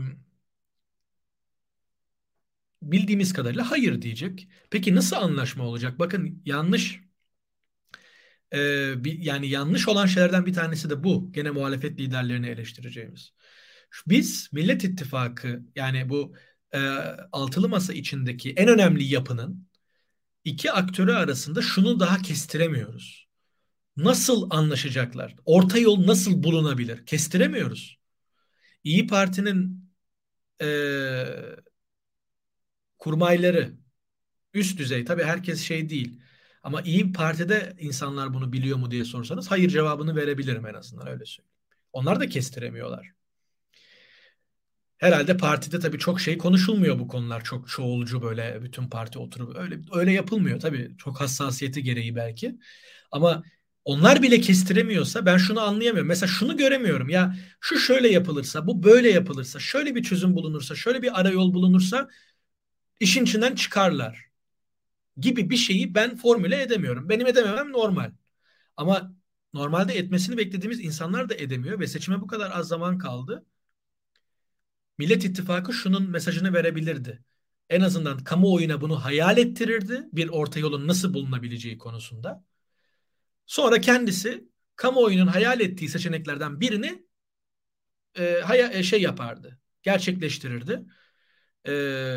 bildiğimiz kadarıyla hayır diyecek. Peki nasıl anlaşma olacak? Bakın yanlış e, bir, yani yanlış olan şeylerden bir tanesi de bu. Gene muhalefet liderlerini eleştireceğimiz. Biz Millet İttifakı, yani bu e, altılı masa içindeki en önemli yapının iki aktörü arasında şunu daha kestiremiyoruz. Nasıl anlaşacaklar? Orta yol nasıl bulunabilir? Kestiremiyoruz. İyi Parti'nin e, kurmayları üst düzey. Tabii herkes şey değil. Ama İyi Parti'de insanlar bunu biliyor mu diye sorsanız hayır cevabını verebilirim, en azından öyle söyleyeyim. Onlar da kestiremiyorlar. Herhalde partide tabii çok şey konuşulmuyor bu konular. Çok çoğulcu böyle bütün parti oturup öyle öyle yapılmıyor tabii. Çok hassasiyeti gereği belki. Ama onlar bile kestiremiyorsa ben şunu anlayamıyorum. Mesela şunu göremiyorum. Ya şu şöyle yapılırsa, bu böyle yapılırsa, şöyle bir çözüm bulunursa, şöyle bir arayol bulunursa işin içinden çıkarlar gibi bir şeyi ben formüle edemiyorum. Benim edememem normal. Ama normalde etmesini beklediğimiz insanlar da edemiyor ve seçime bu kadar az zaman kaldı. Millet İttifakı şunun mesajını verebilirdi. En azından kamuoyuna bunu hayal ettirirdi, bir orta yolun nasıl bulunabileceği konusunda. Sonra kendisi kamuoyunun hayal ettiği seçeneklerden birini e, haya- şey yapardı, gerçekleştirirdi. E,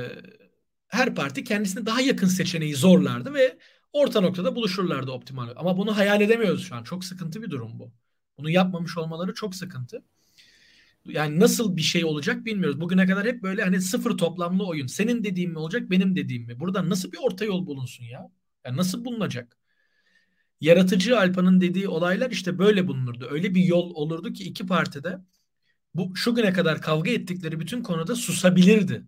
Her parti kendisine daha yakın seçeneği zorlardı ve orta noktada buluşurlardı optimal. Ama bunu hayal edemiyoruz şu an. Çok sıkıntı bir durum bu. Bunu yapmamış olmaları çok sıkıntı. Yani nasıl bir şey olacak bilmiyoruz. Bugüne kadar hep böyle hani sıfır toplamlı oyun. Senin dediğin mi olacak, benim dediğim mi? Buradan nasıl bir orta yol bulunsun ya? Yani nasıl bulunacak? Yaratıcı Alpa'nın dediği olaylar işte böyle bulunurdu. Öyle bir yol olurdu ki iki partide bu şu güne kadar kavga ettikleri bütün konuda susabilirdi.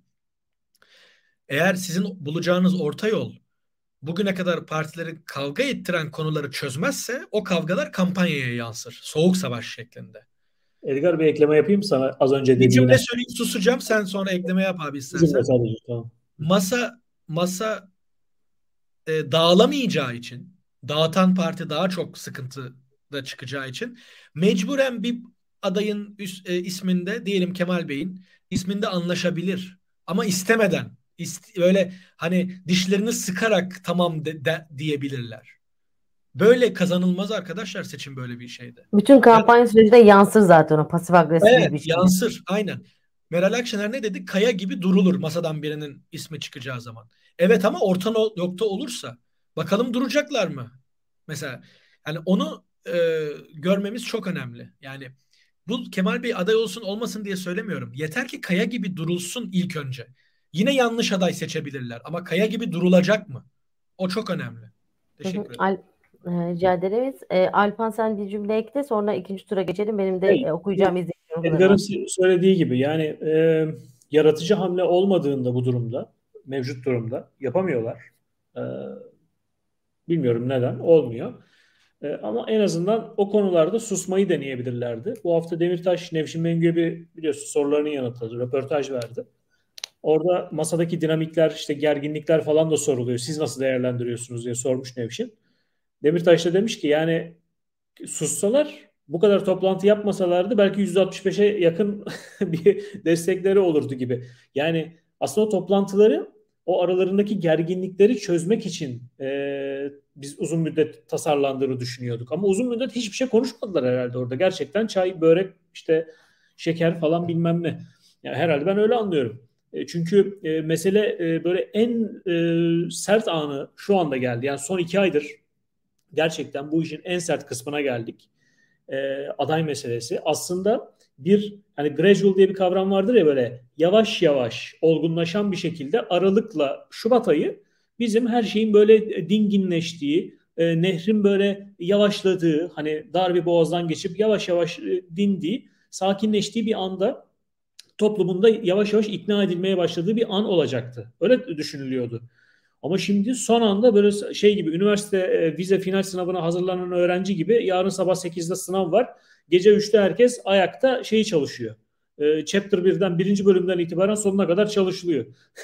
Eğer sizin bulacağınız orta yol bugüne kadar partileri kavga ettiren konuları çözmezse o kavgalar kampanyaya yansır. Soğuk savaş şeklinde. Edgar bir ekleme yapayım sana az önce Bir cümle dediğine. söyleyip susacağım. Sen sonra ekleme yap abi Bir cümle istersen. sadece, tamam. Masa masa e, dağılamayacağı için, dağıtan parti daha çok sıkıntıda çıkacağı için mecburen bir adayın üst, e, isminde, diyelim Kemal Bey'in isminde anlaşabilir. Ama istemeden, ist, öyle hani dişlerini sıkarak tamam de, de, diyebilirler. Böyle kazanılmaz arkadaşlar seçim, böyle bir şeyde. Bütün kampanya sürecinde yansır zaten o pasif agresif Evet, bir biçimde. yansır aynen. Meral Akşener ne dedi? Kaya gibi durulur masadan birinin ismi çıkacağı zaman. Evet ama orta nokta olursa bakalım duracaklar mı? Mesela yani onu e, görmemiz çok önemli. Yani bu Kemal Bey aday olsun olmasın diye söylemiyorum. Yeter ki Kaya gibi durulsun ilk önce. Yine yanlış aday seçebilirler ama Kaya gibi durulacak mı? O çok önemli. Hı hı. Teşekkür ederim. Al, e, rica ederiz. E, Alpan sen bir cümle ekle sonra ikinci tura geçelim. Benim de Evet, e, okuyacağım izleyeceğim yorumları Edgar'ın var. söylediği gibi yani e, yaratıcı hamle olmadığında bu durumda, mevcut durumda yapamıyorlar. E, bilmiyorum neden olmuyor. E, ama en azından o konularda susmayı deneyebilirlerdi. Bu hafta Demirtaş, Nevşin Mengü'ye biliyorsun sorularını yanıtladı, röportaj verdi. Orada masadaki dinamikler, işte gerginlikler falan da soruluyor. Siz nasıl değerlendiriyorsunuz diye sormuş Nevşin. Demirtaş da demiş ki yani sussalar, bu kadar toplantı yapmasalardı belki yüzde altmış beşe yakın bir destekleri olurdu gibi. Yani aslında o toplantıları, o aralarındaki gerginlikleri çözmek için e, biz uzun müddet tasarlandığını düşünüyorduk. Ama uzun müddet hiçbir şey konuşmadılar herhalde orada. Gerçekten çay, börek, işte şeker falan bilmem ne. Yani herhalde ben öyle anlıyorum. E, çünkü e, mesele e, böyle en e, sert anı şu anda geldi. Yani son iki aydır gerçekten bu işin en sert kısmına geldik. E, aday meselesi. Aslında bir hani gradual diye bir kavram vardır ya, böyle yavaş yavaş olgunlaşan bir şekilde Aralık'la Şubat ayı bizim her şeyin böyle dinginleştiği, e, nehrin böyle yavaşladığı, hani dar bir boğazdan geçip yavaş yavaş e, dindiği, sakinleştiği bir anda toplumun da yavaş yavaş ikna edilmeye başladığı bir an olacaktı. Öyle düşünülüyordu. Ama şimdi son anda böyle şey gibi, üniversite e, vize final sınavına hazırlanan öğrenci gibi, yarın sabah sekizde sınav var. Gece üçte herkes ayakta şeyi çalışıyor. E, Chapter birden birinci bölümden itibaren sonuna kadar çalışılıyor.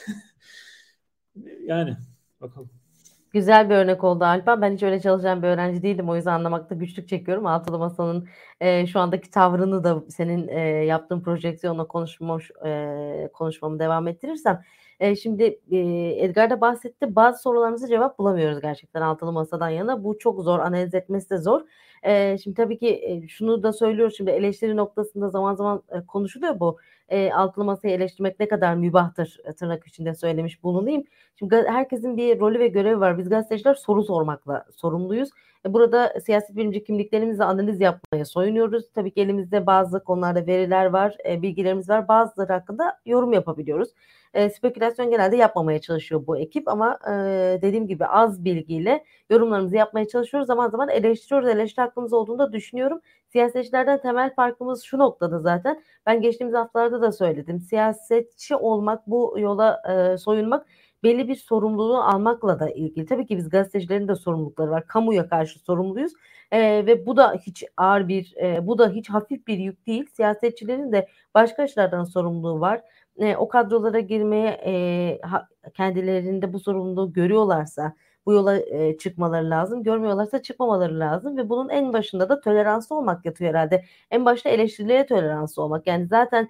Yani bakalım. Güzel bir örnek oldu Alpan. Ben hiç öyle çalışan bir öğrenci değildim. O yüzden anlamakta güçlük çekiyorum. Altılı Masa'nın e, şu andaki tavrını da senin e, yaptığın projeksiyonla konuşmuş, e, konuşmamı devam ettirirsem. E, şimdi e, Edgar da bahsetti. Bazı sorularımıza cevap bulamıyoruz gerçekten Altılı Masa'dan yana. Bu çok zor. Analiz etmesi de zor. E, şimdi tabii ki e, şunu da söylüyoruz. Şimdi eleştiri noktasında zaman zaman e, konuşuluyor bu. E, Altılı Masa'yı eleştirmek ne kadar mübahtır, e, tırnak içinde söylemiş bulunayım. Şimdi herkesin bir rolü ve görevi var. Biz gazeteciler soru sormakla sorumluyuz. E, Burada siyaset bilimci kimliklerimizle analiz yapmaya soyunuyoruz. Tabii ki elimizde bazı konularda veriler var, e, bilgilerimiz var. Bazıları hakkında yorum yapabiliyoruz. E, spekülasyon genelde yapmamaya çalışıyor bu ekip ama e, dediğim gibi az bilgiyle yorumlarımızı yapmaya çalışıyoruz. Zaman zaman eleştiriyoruz. Eleştiri hakkımız olduğunu da düşünüyorum. Siyasetçilerden temel farkımız şu noktada zaten. Ben geçtiğimiz haftalarda da söyledim. Siyasetçi olmak, bu yola e, soyunmak belli bir sorumluluğu almakla da ilgili. Tabii ki biz gazetecilerin de sorumlulukları var. Kamuya karşı sorumluyuz. Ee, ve bu da hiç ağır bir, e, bu da hiç hafif bir yük değil. Siyasetçilerin de başka açılardan sorumluluğu var. E, o kadrolara girmeye e, ha, kendilerinde bu sorumluluğu görüyorlarsa bu yola e, çıkmaları lazım. Görmüyorlarsa çıkmamaları lazım ve bunun en başında da toleranslı olmak yatıyor herhalde. En başta eleştirilere toleranslı olmak. Yani zaten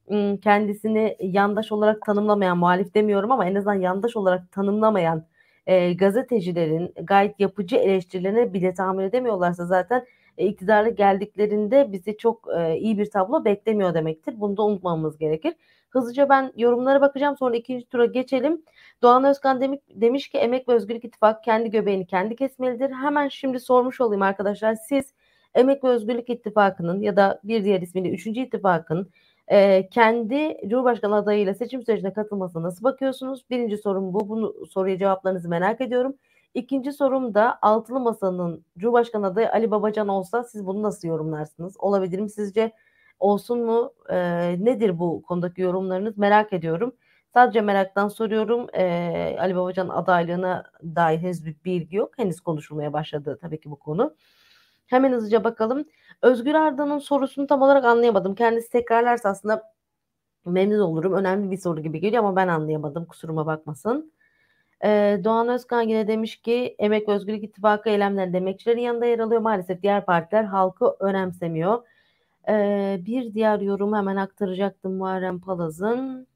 kendisini yandaş olarak tanımlamayan, muhalif demiyorum ama en azından yandaş olarak tanımlamayan e, gazetecilerin gayet yapıcı eleştirilerine bile tahammül edemiyorlarsa zaten e, iktidarla geldiklerinde bizi çok e, iyi bir tablo beklemiyor demektir. Bunu da unutmamamız gerekir. Hızlıca ben yorumlara bakacağım, sonra ikinci tura geçelim. Doğan Özkan demiş, demiş ki Emek ve Özgürlük İttifakı kendi göbeğini kendi kesmelidir. Hemen şimdi sormuş olayım arkadaşlar. Siz Emek ve Özgürlük İttifakı'nın ya da bir diğer ismiyle üçüncü ittifakın e, kendi Cumhurbaşkanı adayıyla seçim sürecine katılmasına nasıl bakıyorsunuz? Birinci sorum bu. Bunu soruya cevaplarınızı merak ediyorum. İkinci sorum da Altılı Masa'nın Cumhurbaşkanı adayı Ali Babacan olsa siz bunu nasıl yorumlarsınız? Olabilir mi sizce? Olsun mu? E, nedir bu konudaki yorumlarınız? Merak ediyorum. Sadece meraktan soruyorum. E, Ali Babacan adaylığına dair henüz bir bilgi yok. Henüz konuşulmaya başladı tabii ki bu konu. Hemen hızlıca bakalım. Özgür Arda'nın sorusunu tam olarak anlayamadım. Kendisi tekrarlarsa aslında memnun olurum. Önemli bir soru gibi geliyor ama ben anlayamadım. Kusuruma bakmasın. Ee, Doğan Özkan yine demiş ki Emek ve Özgürlük İttifakı eylemlerinde emekçilerin yanında yer alıyor. Maalesef diğer partiler halkı önemsemiyor. Ee, bir diğer yorumu hemen aktaracaktım Muharrem Palaz'ın.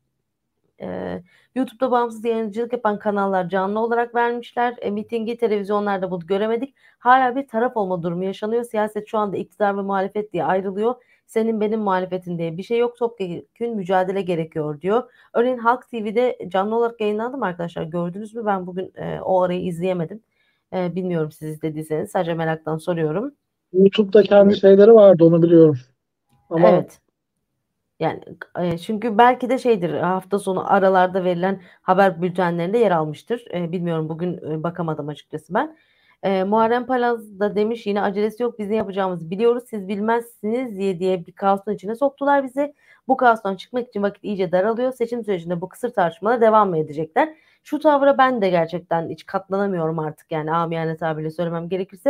Ee, YouTube'da bağımsız yayıncılık yapan kanallar canlı olarak vermişler. E, mitingi televizyonlarda bunu göremedik. Hala bir taraf olma durumu yaşanıyor. Siyaset şu anda iktidar ve muhalefet diye ayrılıyor. Senin benim muhalefetin diye bir şey yok. Topyekün mücadele gerekiyor diyor. Örneğin Halk T V'de canlı olarak yayınlandı mı arkadaşlar? Gördünüz mü? Ben bugün e, o arayı izleyemedim. E, bilmiyorum siz izlediyseniz. Sadece meraktan soruyorum. YouTube'da kendi şeyleri vardı, onu biliyorum. Ama Evet. Yani e, çünkü belki de şeydir, hafta sonu aralarda verilen haber bültenlerinde yer almıştır. E, bilmiyorum, bugün e, bakamadım açıkçası ben. E, Muharrem Palaz da demiş yine acelesi yok, biz ne yapacağımızı biliyoruz, siz bilmezsiniz diye diye bir kaosun içine soktular bizi. Bu kaostan çıkmak için vakit iyice daralıyor. Seçim sürecinde bu kısır tartışmalar devam mı edecekler? Şu tavra ben de gerçekten hiç katlanamıyorum artık, yani amiyane tabirle söylemem gerekirse.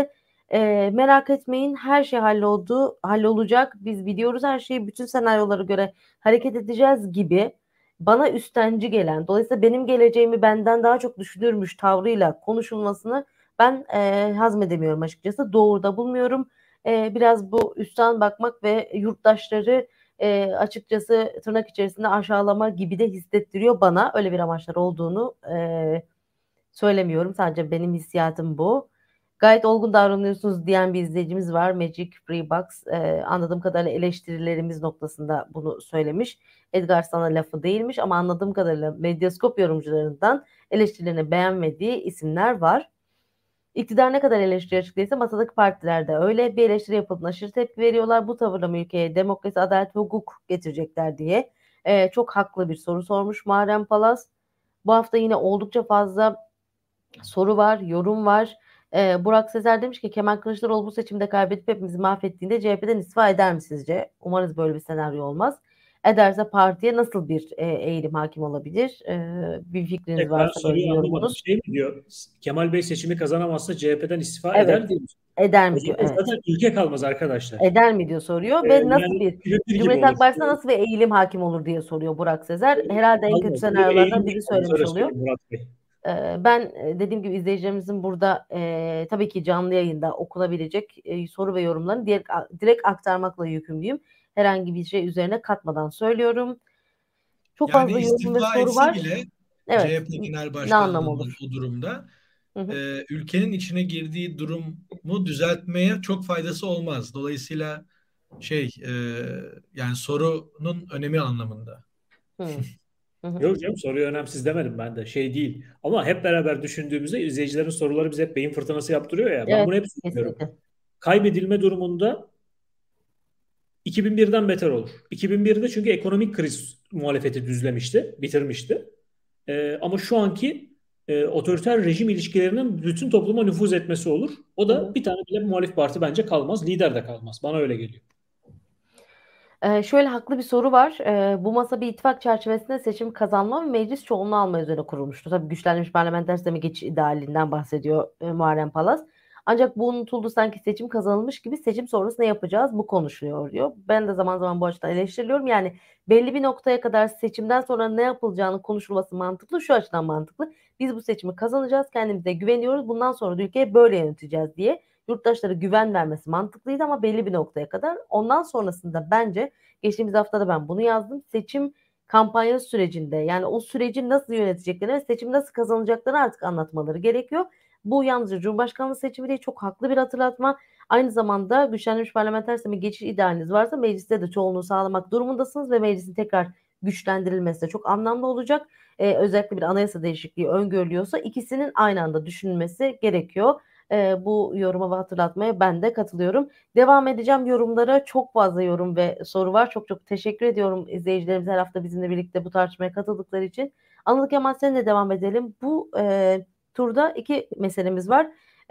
E, merak etmeyin, her şey halloldu, hallolacak. Biz biliyoruz her şeyi, bütün senaryolara göre hareket edeceğiz gibi bana üstenci gelen, dolayısıyla benim geleceğimi benden daha çok düşünürmüş tavrıyla konuşulmasını ben e, hazmedemiyorum açıkçası. Doğru da bulmuyorum. E, biraz bu üstten bakmak ve yurttaşları e, açıkçası tırnak içerisinde aşağılama gibi de hissettiriyor bana. Öyle bir amaçlar olduğunu e, söylemiyorum. Sadece benim hissiyatım bu. Gayet olgun davranıyorsunuz diyen bir izleyicimiz var. Magic Freebox. Ee, anladığım kadarıyla eleştirilerimiz noktasında bunu söylemiş. Edgar sana lafı değilmiş ama anladığım kadarıyla Medyaskop yorumcularından eleştirilerini beğenmediği isimler var. İktidar ne kadar eleştiri açıklıysa masadaki partiler de öyle. Bir eleştiri yapıldığında aşırı tepki veriyorlar. Bu tavırla mı ülkeye demokrasi, adalet ve hukuk getirecekler diye. Ee, çok haklı bir soru sormuş Muharrem Palas. Bu hafta yine oldukça fazla soru var, yorum var. Ee, Burak Sezer demiş ki Kemal Kılıçdaroğlu bu seçimde kaybedip hepimizi mahvettiğinde C H P'den istifa eder mi sizce? Umarız böyle bir senaryo olmaz. Ederse partiye nasıl bir e, eğilim hakim olabilir? Ee, bir fikriniz Tekrar varsa böyle bir soruyu anlamadım. yorumunuz. Şey mi diyor? Kemal Bey seçimi kazanamazsa C H P'den istifa Evet. eder diyor. Eder O mi diyor? zaman Evet. zaten ülke kalmaz arkadaşlar. Eder mi diyor soruyor Ee, ve nasıl yani bir Twitter gibi Cumhuriyet olur. Halk Partisi'ne nasıl bir eğilim hakim olur diye soruyor Burak Sezer. Herhalde en kötü Kalmaz. Öyle bir senaryolardan eğilim biri yok. söylemiş Öyle oluyor. söyleyeyim Murat Bey. Ee, Ben e, dediğim gibi izleyicilerimizin burada e, tabii ki canlı yayında okunabilecek e, soru ve yorumlarını direkt, direkt aktarmakla yükümlüyüm. Herhangi bir şey üzerine katmadan söylüyorum. Çok Yani fazla yorum ve istifa soru etse var. bile Evet. C H P Genel Ne anlamı Başkanlığından olur? o durumda Hı hı. e, ülkenin içine girdiği durumu düzeltmeye çok faydası olmaz. Dolayısıyla şey e, yani sorunun önemi anlamında. Hı. Hı hı. Yok canım, soruyu önemsiz demedim ben de. Şey değil. Ama hep beraber düşündüğümüzde izleyicilerin soruları bize hep beyin fırtınası yaptırıyor ya. Ben Evet, bunu hep söylüyorum. kesinlikle. Kaybedilme durumunda iki bin birden beter olur. iki bin birde çünkü ekonomik kriz muhalefeti düzlemişti, bitirmişti. Ee, ama şu anki e, otoriter rejim ilişkilerinin bütün topluma nüfuz etmesi olur. O Hı da hı. bir tane bile muhalif parti bence kalmaz, lider de kalmaz. Bana öyle geliyor. Ee, şöyle haklı bir soru var. Ee, bu masa bir ittifak çerçevesinde seçim kazanma ve meclis çoğunluğu alma üzerine kurulmuştu. Tabii güçlenmiş parlamenter sisteme geçiş idealinden bahsediyor e, Muharrem Palas. Ancak bu unutuldu, sanki seçim kazanılmış gibi seçim sonrası ne yapacağız bu konuşuluyor diyor. Ben de zaman zaman bu açıdan eleştiriliyorum. Yani belli bir noktaya kadar seçimden sonra ne yapılacağını konuşulması mantıklı. Şu açıdan mantıklı. Biz bu seçimi kazanacağız, kendimize güveniyoruz. Bundan sonra da ülkeyi böyle yöneteceğiz diye yurttaşlara güven vermesi mantıklıydı ama belli bir noktaya kadar. Ondan sonrasında bence geçtiğimiz haftada ben bunu yazdım. Seçim kampanya sürecinde, yani o süreci nasıl yöneteceklerini ve seçim nasıl kazanacaklarını artık anlatmaları gerekiyor. Bu yalnızca Cumhurbaşkanlığı seçimi değil, çok haklı bir hatırlatma. Aynı zamanda güçlenmiş parlamenter sisteme geçiş idealiniz varsa mecliste de çoğunluğu sağlamak durumundasınız ve meclisin tekrar güçlendirilmesi de çok anlamlı olacak. Ee, özellikle bir anayasa değişikliği öngörülüyorsa ikisinin aynı anda düşünülmesi gerekiyor. Ee, bu yoruma ve hatırlatmaya ben de katılıyorum. Devam edeceğim yorumlara. Çok fazla yorum ve soru var. Çok çok teşekkür ediyorum izleyicilerimiz her hafta bizimle birlikte bu tartışmaya katıldıkları için. Anıl Kemal, seninle devam edelim. Bu e, turda iki meselemiz var.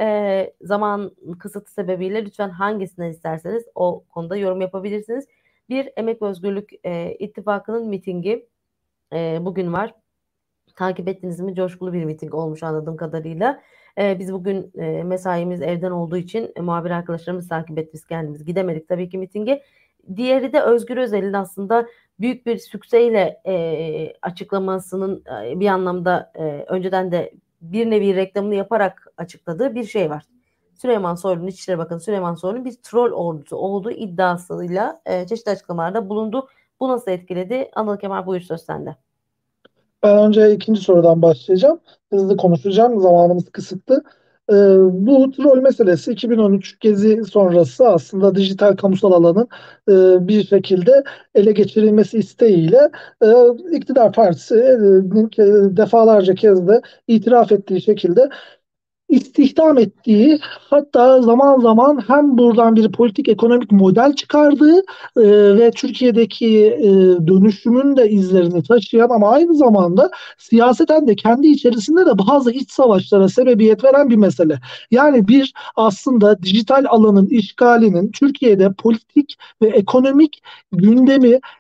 E, zaman kısıtı sebebiyle lütfen hangisinden isterseniz o konuda yorum yapabilirsiniz. Bir, Emek ve Özgürlük e, İttifakı'nın mitingi e, bugün var. Takip ettiniz mi? Coşkulu bir miting olmuş anladığım kadarıyla. Ee, biz bugün e, mesaimiz evden olduğu için e, muhabir arkadaşlarımız takip etti. Biz kendimiz gidemedik tabii ki mitinge. Diğeri de Özgür Özel'in aslında büyük bir sükseyle e, açıklamasının e, bir anlamda e, önceden de bir nevi reklamını yaparak açıkladığı bir şey var. Süleyman Soylu'nun, İçişleri Bakanı Süleyman Soylu'nun bir troll ordusu olduğu iddiasıyla e, çeşitli açıklamalarda bulundu. Bu nasıl etkiledi? Anıl Kemal, buyur, söz sende. Ben önce ikinci sorudan başlayacağım. Hızlı konuşacağım. Zamanımız kısıtlı. Ee, bu troll meselesi iki bin on üç Gezi sonrası aslında dijital kamusal alanın e, bir şekilde ele geçirilmesi isteğiyle e, iktidar partisi e, defalarca kez de itiraf ettiği şekilde istihdam ettiği, hatta zaman zaman hem buradan bir politik ekonomik model çıkardığı e, ve Türkiye'deki e, dönüşümün de izlerini taşıyan ama aynı zamanda siyaseten de kendi içerisinde de bazı iç savaşlara sebebiyet veren bir mesele. Yani bir aslında dijital alanın işgalinin Türkiye'de politik ve ekonomik gündemi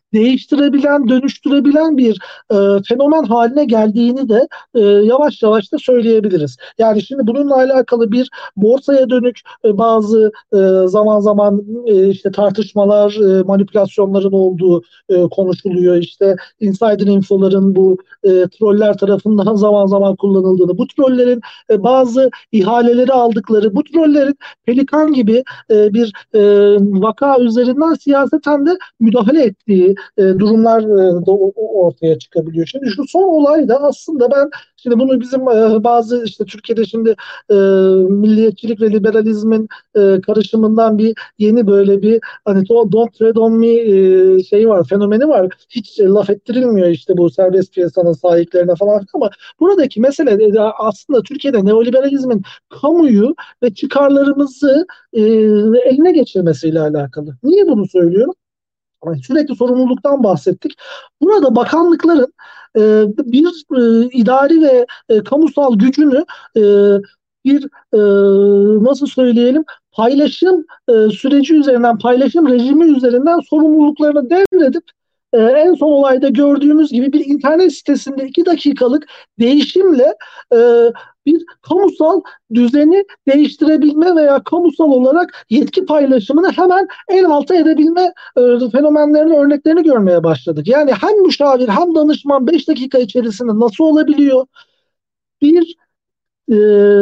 değiştirebilen, dönüştürebilen bir e, fenomen haline geldiğini de e, yavaş yavaş da söyleyebiliriz. Yani şimdi bununla alakalı bir borsaya dönük e, bazı e, zaman zaman e, işte tartışmalar, e, manipülasyonların olduğu e, konuşuluyor. İşte insider infoların bu e, troller tarafından zaman zaman kullanıldığını, bu trollerin e, bazı ihaleleri aldıkları, bu trollerin Pelikan gibi e, bir e, vaka üzerinden siyaseten de müdahale ettiği e, durumlar e, da ortaya çıkabiliyor. Şimdi şu son olay da aslında ben şimdi bunu bizim e, bazı işte Türkiye'de şimdi e, milliyetçilik ve liberalizmin e, karışımından bir yeni böyle bir hani don't tread on me e, şeyi var, fenomeni var. Hiç e, laf ettirilmiyor işte bu serbest piyasanın sahiplerine falan ama buradaki mesele de aslında Türkiye'de neoliberalizmin kamuyu ve çıkarlarımızı e, eline geçirmesiyle alakalı. Niye bunu söylüyorum? Sürekli sorumluluktan bahsettik. Burada bakanlıkların e, bir e, idari ve e, kamusal gücünü e, bir e, nasıl söyleyelim paylaşım e, süreci üzerinden, paylaşım rejimi üzerinden sorumluluklarını devredip e, en son olayda gördüğümüz gibi bir internet sitesinde iki dakikalık değişimle e, bir kamusal düzeni değiştirebilme veya kamusal olarak yetki paylaşımını hemen el altı edebilme e, fenomenlerin örneklerini görmeye başladık. Yani hem müşavir hem danışman beş dakika içerisinde nasıl olabiliyor? Bir e,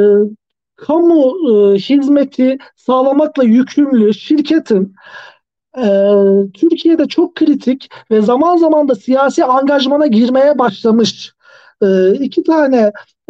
kamu e, hizmeti sağlamakla yükümlü şirketin e, Türkiye'de çok kritik ve zaman zaman da siyasi angajmana girmeye başlamış e, iki tane e,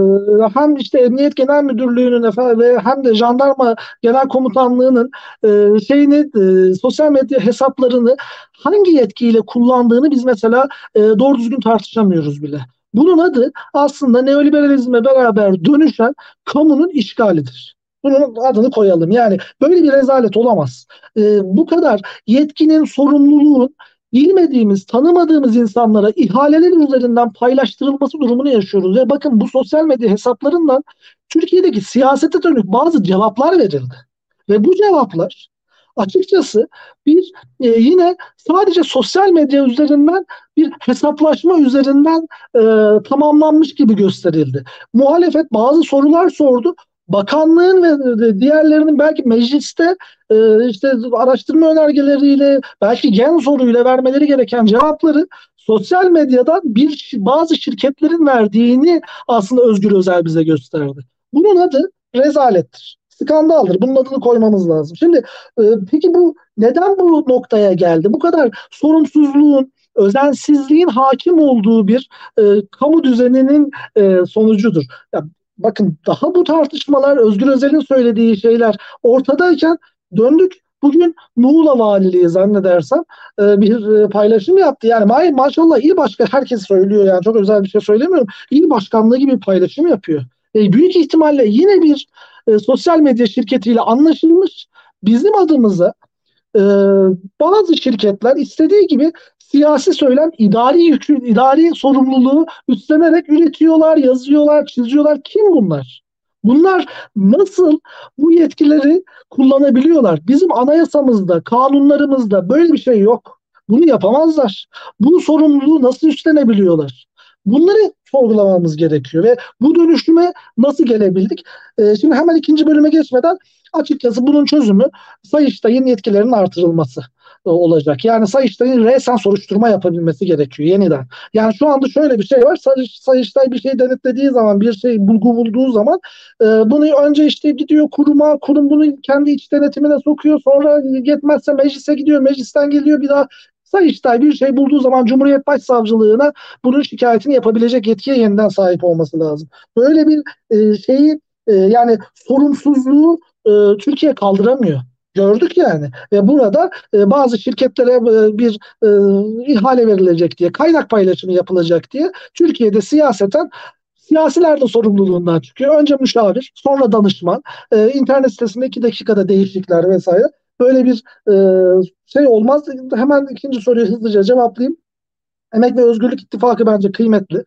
hem işte Emniyet Genel Müdürlüğü'nün efendim, ve hem de Jandarma Genel Komutanlığı'nın e, şeyini e, sosyal medya hesaplarını hangi yetkiyle kullandığını biz mesela e, doğru düzgün tartışamıyoruz bile. Bunun adı aslında neoliberalizme beraber dönüşen kamunun işgalidir. Bunun adını koyalım. Yani böyle bir rezalet olamaz. Ee, bu kadar yetkinin, sorumluluğun bilmediğimiz, tanımadığımız insanlara ihaleler üzerinden paylaştırılması durumunu yaşıyoruz. Ve bakın bu sosyal medya hesaplarından Türkiye'deki siyasete dönük bazı cevaplar verildi. Ve bu cevaplar açıkçası bir e, yine sadece sosyal medya üzerinden bir hesaplaşma üzerinden e, tamamlanmış gibi gösterildi. Muhalefet bazı sorular sordu. Bakanlığın ve diğerlerinin belki mecliste e, işte araştırma önergeleriyle belki gen soruyla vermeleri gereken cevapları sosyal medyadan bir bazı şirketlerin verdiğini aslında Özgür Özel bize gösterdi. Bunun adı rezalettir. Skandaldır. Bunun adını koymamız lazım. Şimdi e, peki bu neden bu noktaya geldi? Bu kadar sorumsuzluğun, özensizliğin hakim olduğu bir e, kamu düzeninin e, sonucudur. Ya, bakın daha bu tartışmalar Özgür Özel'in söylediği şeyler ortadayken döndük bugün Muğla Valiliği zannedersem e, bir e, paylaşım yaptı. Yani ma maşallah il başkanı herkes söylüyor yani çok özel bir şey söylemiyorum. İl başkanlığı gibi bir paylaşım yapıyor. E, büyük ihtimalle yine bir e, sosyal medya şirketiyle anlaşılmış bizim adımıza e, bazı şirketler istediği gibi siyasi söylem idari yükü, idari sorumluluğu üstlenerek üretiyorlar, yazıyorlar, çiziyorlar. Kim bunlar? Bunlar nasıl bu yetkileri kullanabiliyorlar? Bizim anayasamızda, kanunlarımızda böyle bir şey yok. Bunu yapamazlar. Bu sorumluluğu nasıl üstlenebiliyorlar? Bunları sorgulamamız gerekiyor ve bu dönüşüme nasıl gelebildik? Ee, şimdi hemen ikinci bölüme geçmeden açıkçası bunun çözümü Sayıştay'ın yetkilerinin artırılması olacak. Yani Sayıştay'ın resen soruşturma yapabilmesi gerekiyor yeniden. Yani şu anda şöyle bir şey var. Sayıştay bir şey denetlediği zaman, bir şey bulgu bulduğu zaman e, bunu önce işte gidiyor kuruma, kurum bunu kendi iç denetimine sokuyor. Sonra yetmezse meclise gidiyor, meclisten geliyor bir daha Sayıştay bir şey bulduğu zaman Cumhuriyet Başsavcılığına bunun şikayetini yapabilecek yetkiye yeniden sahip olması lazım. Böyle bir e, şeyi e, yani sorumsuzluğu e, Türkiye kaldıramıyor. Gördük yani. Ve burada e, bazı şirketlere e, bir e, ihale verilecek diye, kaynak paylaşımı yapılacak diye Türkiye'de siyaseten siyasiler de sorumluluğundan çıkıyor. Önce müşavir, sonra danışman, e, internet sitesinde iki dakikada değişiklikler vesaire. Böyle bir e, şey olmaz. Hemen ikinci soruyu hızlıca cevaplayayım. Emek ve Özgürlük İttifakı bence kıymetli.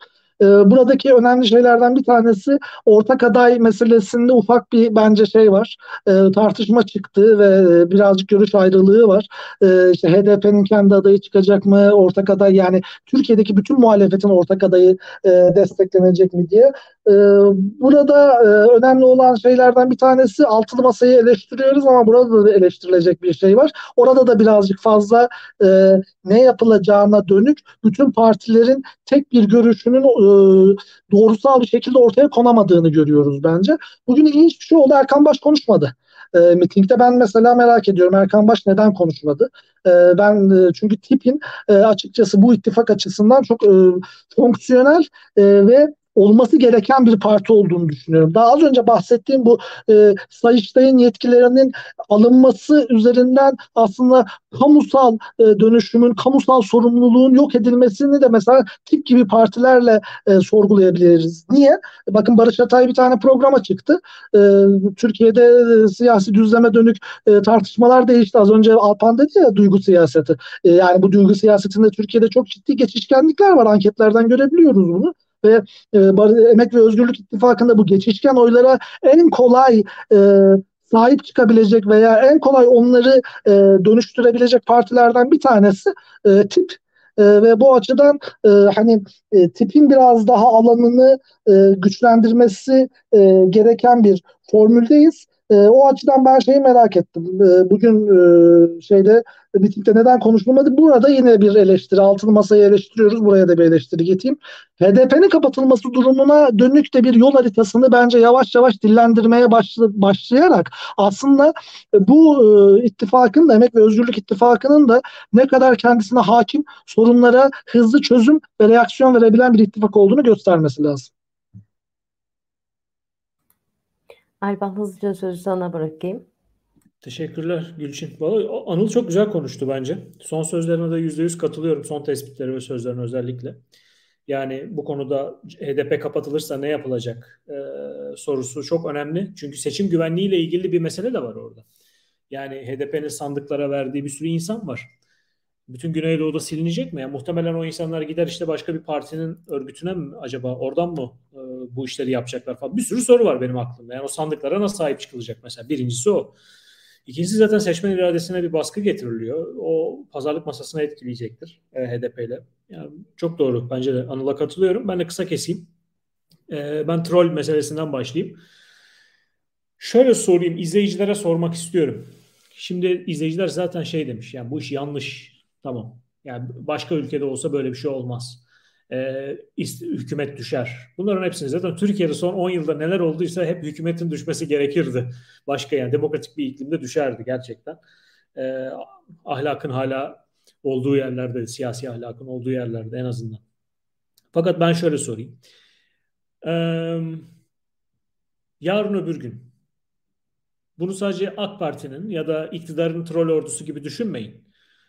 E, buradaki önemli şeylerden bir tanesi ortak aday meselesinde ufak bir bence şey var. E, tartışma çıktı ve e, birazcık görüş ayrılığı var. E, işte H D P'nin kendi adayı çıkacak mı? Ortak aday yani Türkiye'deki bütün muhalefetin ortak adayı e, desteklenecek mi diye. E, burada e, önemli olan şeylerden bir tanesi altılı masayı eleştiriyoruz ama burada da eleştirilecek bir şey var. Orada da birazcık fazla e, ne yapılacağına dönük bütün partilerin tek bir görüşünün e, doğrusal bir şekilde ortaya konamadığını görüyoruz bence. Bugün ilginç bir şey oldu. Erkan Baş konuşmadı. E, mitingde ben mesela merak ediyorum Erkan Baş neden konuşmadı? E, ben e, çünkü tipin e, açıkçası bu ittifak açısından çok e, fonksiyonel e, ve olması gereken bir parti olduğunu düşünüyorum. Daha az önce bahsettiğim bu e, Sayıştay'ın yetkilerinin alınması üzerinden aslında kamusal e, dönüşümün, kamusal sorumluluğun yok edilmesini de mesela tip gibi partilerle e, sorgulayabiliriz. Niye? Bakın Barış Atay bir tane programa çıktı. E, Türkiye'de e, siyasi düzleme dönük e, tartışmalar değişti. Az önce Alpan dedi ya duygu siyaseti. E, yani bu duygu siyasetinde Türkiye'de çok ciddi geçişkenlikler var. Anketlerden görebiliyoruz bunu. Ve e, Emek ve Özgürlük İttifakı'nda bu geçişken oylara en kolay e, sahip çıkabilecek veya en kolay onları e, dönüştürebilecek partilerden bir tanesi e, tip. E, ve bu açıdan e, hani e, tipin biraz daha alanını e, güçlendirmesi e, gereken bir formüldeyiz. E, o açıdan ben şeyi merak ettim. E, bugün e, şeyde mitingde neden konuşulmadı? Burada yine bir eleştiri. Altılı masayı eleştiriyoruz. Buraya da bir eleştiri getireyim. H D P'nin kapatılması durumuna dönük de bir yol haritasını bence yavaş yavaş dillendirmeye başlı, başlayarak aslında bu e, ittifakın da Emek ve Özgürlük İttifakı'nın da ne kadar kendisine hakim sorunlara hızlı çözüm ve reaksiyon verebilen bir ittifak olduğunu göstermesi lazım. Alpan hızlıca sözü sana bırakayım. Teşekkürler Gülçin. Vallahi Anıl çok güzel konuştu bence. Son sözlerine de yüzde yüz katılıyorum. Son tespitleri ve sözlerine özellikle. Yani bu konuda H D P kapatılırsa ne yapılacak e, sorusu çok önemli. Çünkü seçim güvenliğiyle ilgili bir mesele de var orada. Yani H D P'nin sandıklara verdiği bir sürü insan var. Bütün Güneydoğu'da silinecek mi? Yani muhtemelen o insanlar gider işte başka bir partinin örgütüne mi acaba oradan mı e, bu işleri yapacaklar falan. Bir sürü soru var benim aklımda. Yani o sandıklara nasıl sahip çıkılacak mesela? Birincisi o. İkincisi zaten seçmen iradesine bir baskı getiriliyor. O pazarlık masasına etkileyecektir e, H D P ile. Yani çok doğru. Bence de Anıl'a katılıyorum. Ben de kısa keseyim. E, ben troll meselesinden başlayayım. Şöyle sorayım. İzleyicilere sormak istiyorum. Şimdi izleyiciler zaten şey demiş. Yani bu iş yanlış. Tamam. Yani başka ülkede olsa böyle bir şey olmaz. Ee, hükümet düşer. Bunların hepsini zaten Türkiye'de son on yılda neler olduysa hep hükümetin düşmesi gerekirdi. Başka yani demokratik bir iklimde düşerdi gerçekten. Ee, ahlakın hala olduğu yerlerde, siyasi ahlakın olduğu yerlerde en azından. Fakat ben şöyle sorayım. Ee, yarın öbür gün bunu sadece AK Parti'nin ya da iktidarın troll ordusu gibi düşünmeyin.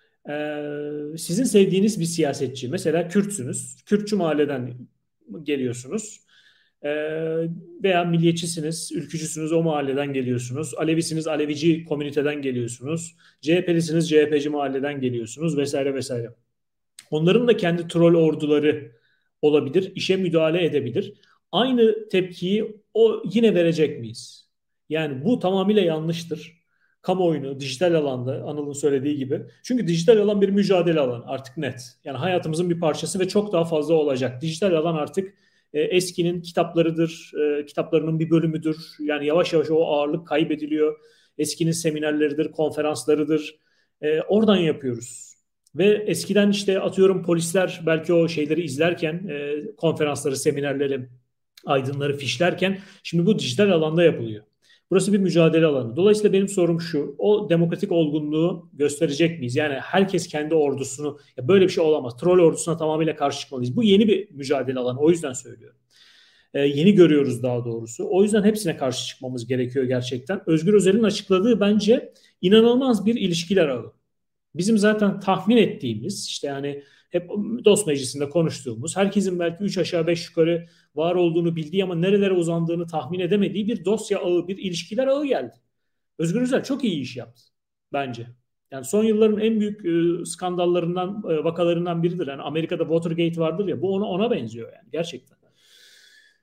Ee, sizin sevdiğiniz bir siyasetçi, mesela Kürtsünüz, Kürtçü mahalleden geliyorsunuz ee, veya milliyetçisiniz, ülkücüsünüz, o mahalleden geliyorsunuz, Alevisiniz, Alevici komüniteden geliyorsunuz, C H P'lisiniz, C H P'ci mahalleden geliyorsunuz vesaire vesaire. Onların da kendi troll orduları olabilir, işe müdahale edebilir. Aynı tepkiyi o yine verecek miyiz? Yani bu tamamıyla yanlıştır. Kamuoyunu, dijital alanda Anıl'ın söylediği gibi. Çünkü dijital alan bir mücadele alanı artık net. Yani hayatımızın bir parçası ve çok daha fazla olacak. Dijital alan artık e, eskinin kitaplarıdır, e, kitaplarının bir bölümüdür. Yani yavaş yavaş o ağırlık kaybediliyor. Eskinin seminerleridir, konferanslarıdır. E, oradan yapıyoruz. Ve eskiden işte atıyorum polisler belki o şeyleri izlerken, e, konferansları, seminerleri, aydınları fişlerken şimdi bu dijital alanda yapılıyor. Burası bir mücadele alanı. Dolayısıyla benim sorum şu, o demokratik olgunluğu gösterecek miyiz? Yani herkes kendi ordusunu, ya böyle bir şey olamaz. Troll ordusuna tamamıyla karşı çıkmalıyız. Bu yeni bir mücadele alanı, o yüzden söylüyorum. Ee, yeni görüyoruz daha doğrusu. O yüzden hepsine karşı çıkmamız gerekiyor gerçekten. Özgür Özel'in açıkladığı bence inanılmaz bir ilişkiler ağı. Bizim zaten tahmin ettiğimiz, işte yani hep dost meclisinde konuştuğumuz, herkesin belki üç aşağı beş yukarı var olduğunu bildiği ama nerelere uzandığını tahmin edemediği bir dosya ağı, bir ilişkiler ağı geldi. Özgür Özel çok iyi iş yaptı bence. Yani son yılların en büyük e, skandallarından, e, vakalarından biridir. Yani Amerika'da Watergate vardır ya, bu ona ona benziyor yani gerçekten.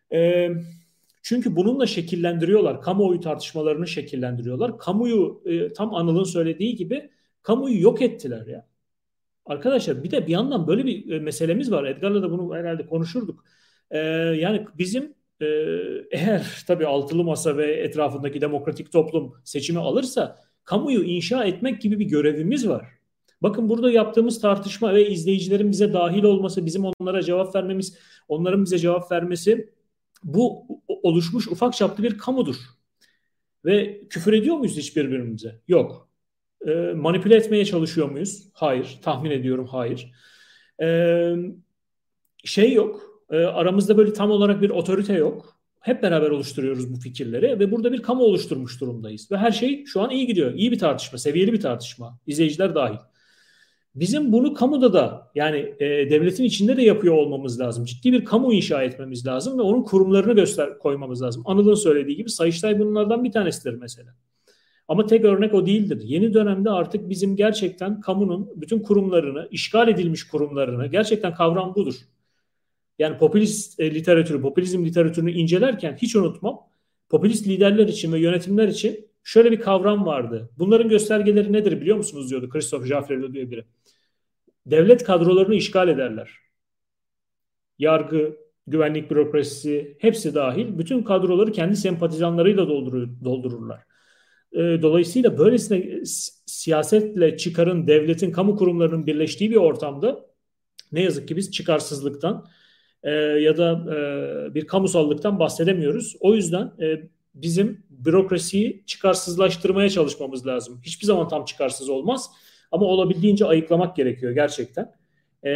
E, çünkü bununla şekillendiriyorlar. Kamuoyu tartışmalarını şekillendiriyorlar. Kamuyu e, tam Anıl'ın söylediği gibi kamuyu yok ettiler ya. Arkadaşlar bir de bir yandan böyle bir e, meselemiz var. Edgar'la da bunu herhalde konuşurduk. E, yani bizim e, eğer tabii altılı masa ve etrafındaki demokratik toplum seçimi alırsa kamuyu inşa etmek gibi bir görevimiz var. Bakın burada yaptığımız tartışma ve izleyicilerin bize dahil olması, bizim onlara cevap vermemiz, onların bize cevap vermesi bu oluşmuş ufak çaplı bir kamudur. Ve küfür ediyor muyuz hiç birbirimize? Yok. E, manipüle etmeye çalışıyor muyuz? Hayır. Tahmin ediyorum hayır. E, şey yok. E, aramızda böyle tam olarak bir otorite yok. Hep beraber oluşturuyoruz bu fikirleri ve burada bir kamu oluşturmuş durumdayız. Ve her şey şu an iyi gidiyor. İyi bir tartışma, seviyeli bir tartışma. İzleyiciler dahil. Bizim bunu kamuda da yani e, devletin içinde de yapıyor olmamız lazım. Ciddi bir kamu inşa etmemiz lazım ve onun kurumlarını göster koymamız lazım. Anıl'ın söylediği gibi Sayıştay bunlardan bir tanesidir mesela. Ama tek örnek o değildir. Yeni dönemde artık bizim gerçekten kamunun bütün kurumlarını, işgal edilmiş kurumlarını, gerçekten kavram budur. Yani popülist e, literatürü, popülizm literatürünü incelerken hiç unutmam. Popülist liderler için ve yönetimler için şöyle bir kavram vardı. Bunların göstergeleri nedir biliyor musunuz diyordu Christophe Jaffrelot diye biri. Devlet kadrolarını işgal ederler. Yargı, güvenlik bürokrasisi hepsi dahil bütün kadroları kendi sempatizanlarıyla doldurur, doldururlar. Dolayısıyla böylesine siyasetle çıkarın, devletin, kamu kurumlarının birleştiği bir ortamda ne yazık ki biz çıkarsızlıktan e, ya da e, bir kamusallıktan bahsedemiyoruz. O yüzden e, bizim bürokrasiyi çıkarsızlaştırmaya çalışmamız lazım. Hiçbir zaman tam çıkarsız olmaz ama olabildiğince ayıklamak gerekiyor gerçekten. E,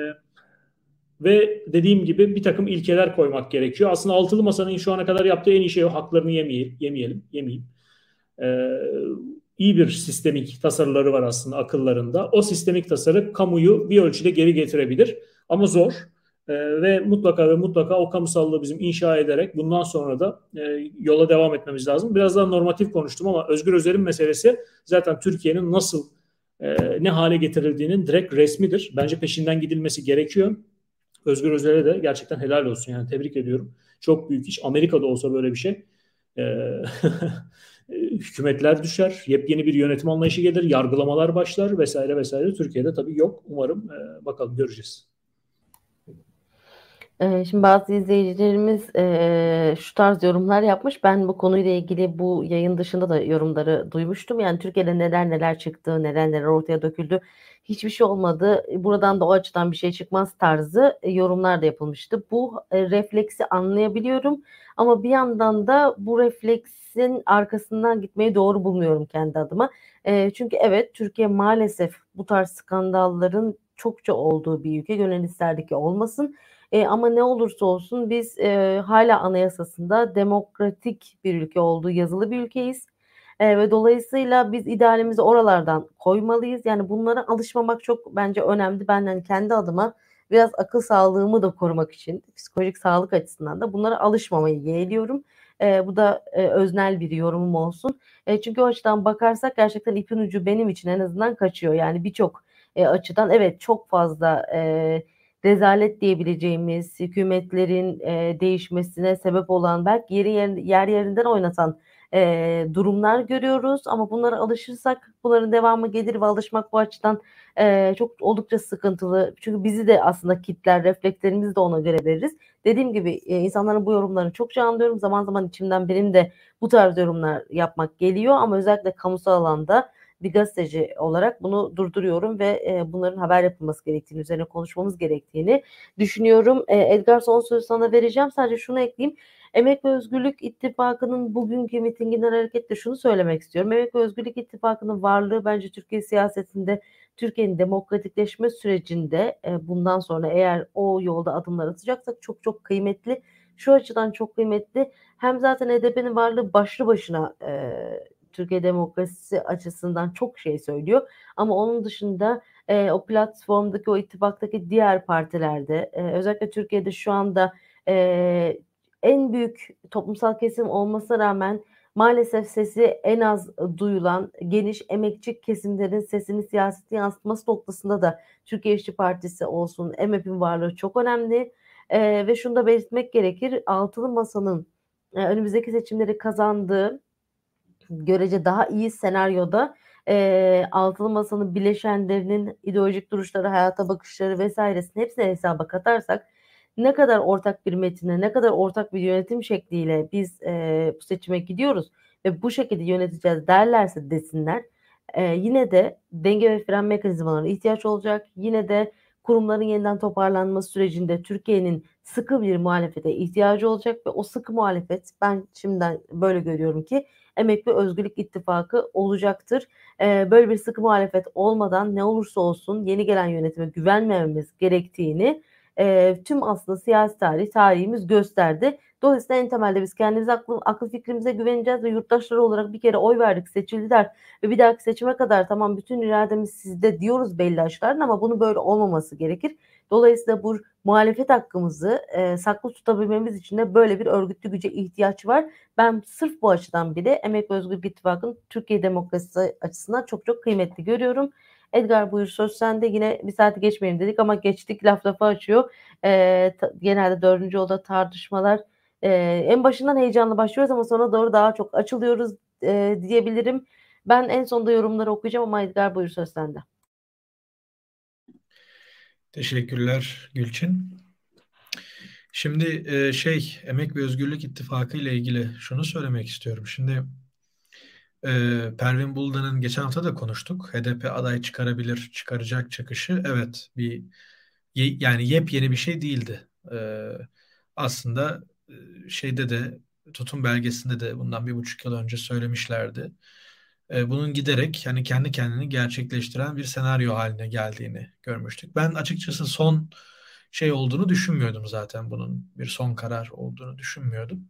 ve dediğim gibi bir takım ilkeler koymak gerekiyor. Aslında Altılı Masa'nın şu ana kadar yaptığı en iyi şey o, haklarını yemeyelim, yemeyelim, yemeyeyim. Ee, iyi bir sistemik tasarıları var aslında akıllarında. O sistemik tasarı kamuyu bir ölçüde geri getirebilir ama zor. Ee, ve mutlaka ve mutlaka o kamusallığı bizim inşa ederek bundan sonra da e, yola devam etmemiz lazım. Biraz daha normatif konuştum ama Özgür Özel'in meselesi zaten Türkiye'nin nasıl e, ne hale getirildiğinin direkt resmidir. Bence peşinden gidilmesi gerekiyor. Özgür Özel'e de gerçekten helal olsun. Yani tebrik ediyorum. Çok büyük iş. Amerika'da olsa böyle bir şey. Ee, hükümetler düşer, yepyeni bir yönetim anlayışı gelir, yargılamalar başlar vesaire vesaire. Türkiye'de tabii yok. Umarım e, bakalım göreceğiz. Ee, Şimdi bazı izleyicilerimiz eee, şu tarz yorumlar yapmış. Ben bu konuyla ilgili bu yayın dışında da yorumları duymuştum. Yani Türkiye'de neler neler çıktı, neler neler ortaya döküldü. Hiçbir şey olmadı. Buradan da o açıdan bir şey çıkmaz tarzı e, yorumlar da yapılmıştı. Bu e, refleksi anlayabiliyorum. Ama bir yandan da bu refleksin arkasından gitmeyi doğru bulmuyorum kendi adıma. E, çünkü evet Türkiye maalesef bu tarz skandalların çokça olduğu bir ülke. Gönül isterdi ki olmasın. E, ama ne olursa olsun biz e, hala anayasasında demokratik bir ülke olduğu yazılı bir ülkeyiz. E, ve dolayısıyla biz idealimizi oralardan koymalıyız. Yani bunlara alışmamak çok bence önemli. Ben hani kendi adıma biraz akıl sağlığımı da korumak için, psikolojik sağlık açısından da bunlara alışmamayı yeğliyorum. E, bu da e, öznel bir yorumum olsun. E, çünkü o açıdan bakarsak gerçekten ipin ucu benim için en azından kaçıyor. Yani birçok e, açıdan evet çok fazla e, rezalet diyebileceğimiz hükümetlerin e, değişmesine sebep olan belki yeri yer, yer yerinden oynatan e, durumlar görüyoruz ama bunlara alışırsak bunların devamı gelir ve alışmak bu açıdan e, çok oldukça sıkıntılı. Çünkü bizi de aslında kitler, reflekslerimizi de ona göre veririz. Dediğim gibi e, insanların bu yorumlarını çokça anlıyorum. Zaman zaman içimden benim de bu tarz yorumlar yapmak geliyor ama özellikle kamusal alanda bir gazeteci olarak bunu durduruyorum ve e, bunların haber yapılması gerektiğini, üzerine konuşmamız gerektiğini düşünüyorum. E, Edgar son sözü sana vereceğim. Sadece şunu ekleyeyim. Emek ve Özgürlük İttifakı'nın bugünkü mitinginden hareketle şunu söylemek istiyorum. Emek ve Özgürlük İttifakı'nın varlığı bence Türkiye siyasetinde, Türkiye'nin demokratikleşme sürecinde e, bundan sonra eğer o yolda adımlar atacaksak çok çok kıymetli. Şu açıdan çok kıymetli. Hem zaten H D P'nin varlığı başlı başına e, Türkiye demokrasisi açısından çok şey söylüyor. Ama onun dışında e, o platformdaki, o ittifaktaki diğer partilerde, e, özellikle Türkiye'de şu anda e, en büyük toplumsal kesim olmasına rağmen maalesef sesi en az duyulan geniş emekçi kesimlerin sesini siyasete yansıtması noktasında da Türkiye İşçi Partisi olsun, M H P'nin varlığı çok önemli. E, ve şunu da belirtmek gerekir. Altılı Masa'nın e, önümüzdeki seçimleri kazandığı görece daha iyi senaryoda e, Altılı Masa'nın bileşenlerinin ideolojik duruşları, hayata bakışları vesairesini hepsini hesaba katarsak ne kadar ortak bir metine, ne kadar ortak bir yönetim şekliyle biz e, bu seçime gidiyoruz ve bu şekilde yöneteceğiz derlerse desinler, e, yine de denge ve fren mekanizmalarına ihtiyaç olacak. Yine de kurumların yeniden toparlanması sürecinde Türkiye'nin sıkı bir muhalefete ihtiyacı olacak ve o sıkı muhalefet, ben şimdiden böyle görüyorum ki, Emek ve Özgürlük İttifakı olacaktır. Ee, böyle bir sıkı muhalefet olmadan ne olursa olsun yeni gelen yönetime güvenmememiz gerektiğini e, tüm aslında siyasi tarih, tarihimiz gösterdi. Dolayısıyla en temelde biz kendimiz akıl, akıl fikrimize güveneceğiz ve yurttaşları olarak bir kere oy verdik, seçildiler ve bir dahaki seçime kadar tamam bütün irademiz sizde diyoruz belli açılardan, ama bunu böyle olmaması gerekir. Dolayısıyla bu muhalefet hakkımızı e, saklı tutabilmemiz için de böyle bir örgütlü güce ihtiyaç var. Ben sırf bu açıdan bile Emek ve Özgürlük İttifakı'nın Türkiye demokrasisi açısından çok çok kıymetli görüyorum. Edgar, buyur, söz sende. Yine bir saati geçmeyelim dedik ama geçtik, laf lafa açıyor. E, ta, genelde dördüncü yolda tartışmalar e, en başından heyecanlı başlıyoruz ama sonra doğru daha çok açılıyoruz e, diyebilirim. Ben en sonunda yorumları okuyacağım ama Edgar, buyur, söz sende. Teşekkürler Gülçin. Şimdi e, şey Emek ve Özgürlük İttifakı ile ilgili şunu söylemek istiyorum. Şimdi e, Pervin Buldan'ın geçen hafta da konuştuk. H D P aday çıkarabilir, çıkaracak çıkışı. Evet, bir ye- yani yepyeni bir şey değildi. E, aslında e, şeyde de tutum belgesinde de bundan bir buçuk yıl önce söylemişlerdi. E, bunun giderek yani kendi kendini gerçekleştiren bir senaryo haline geldiğini görmüştük. Ben açıkçası son şey olduğunu düşünmüyordum zaten, bunun bir son karar olduğunu düşünmüyordum.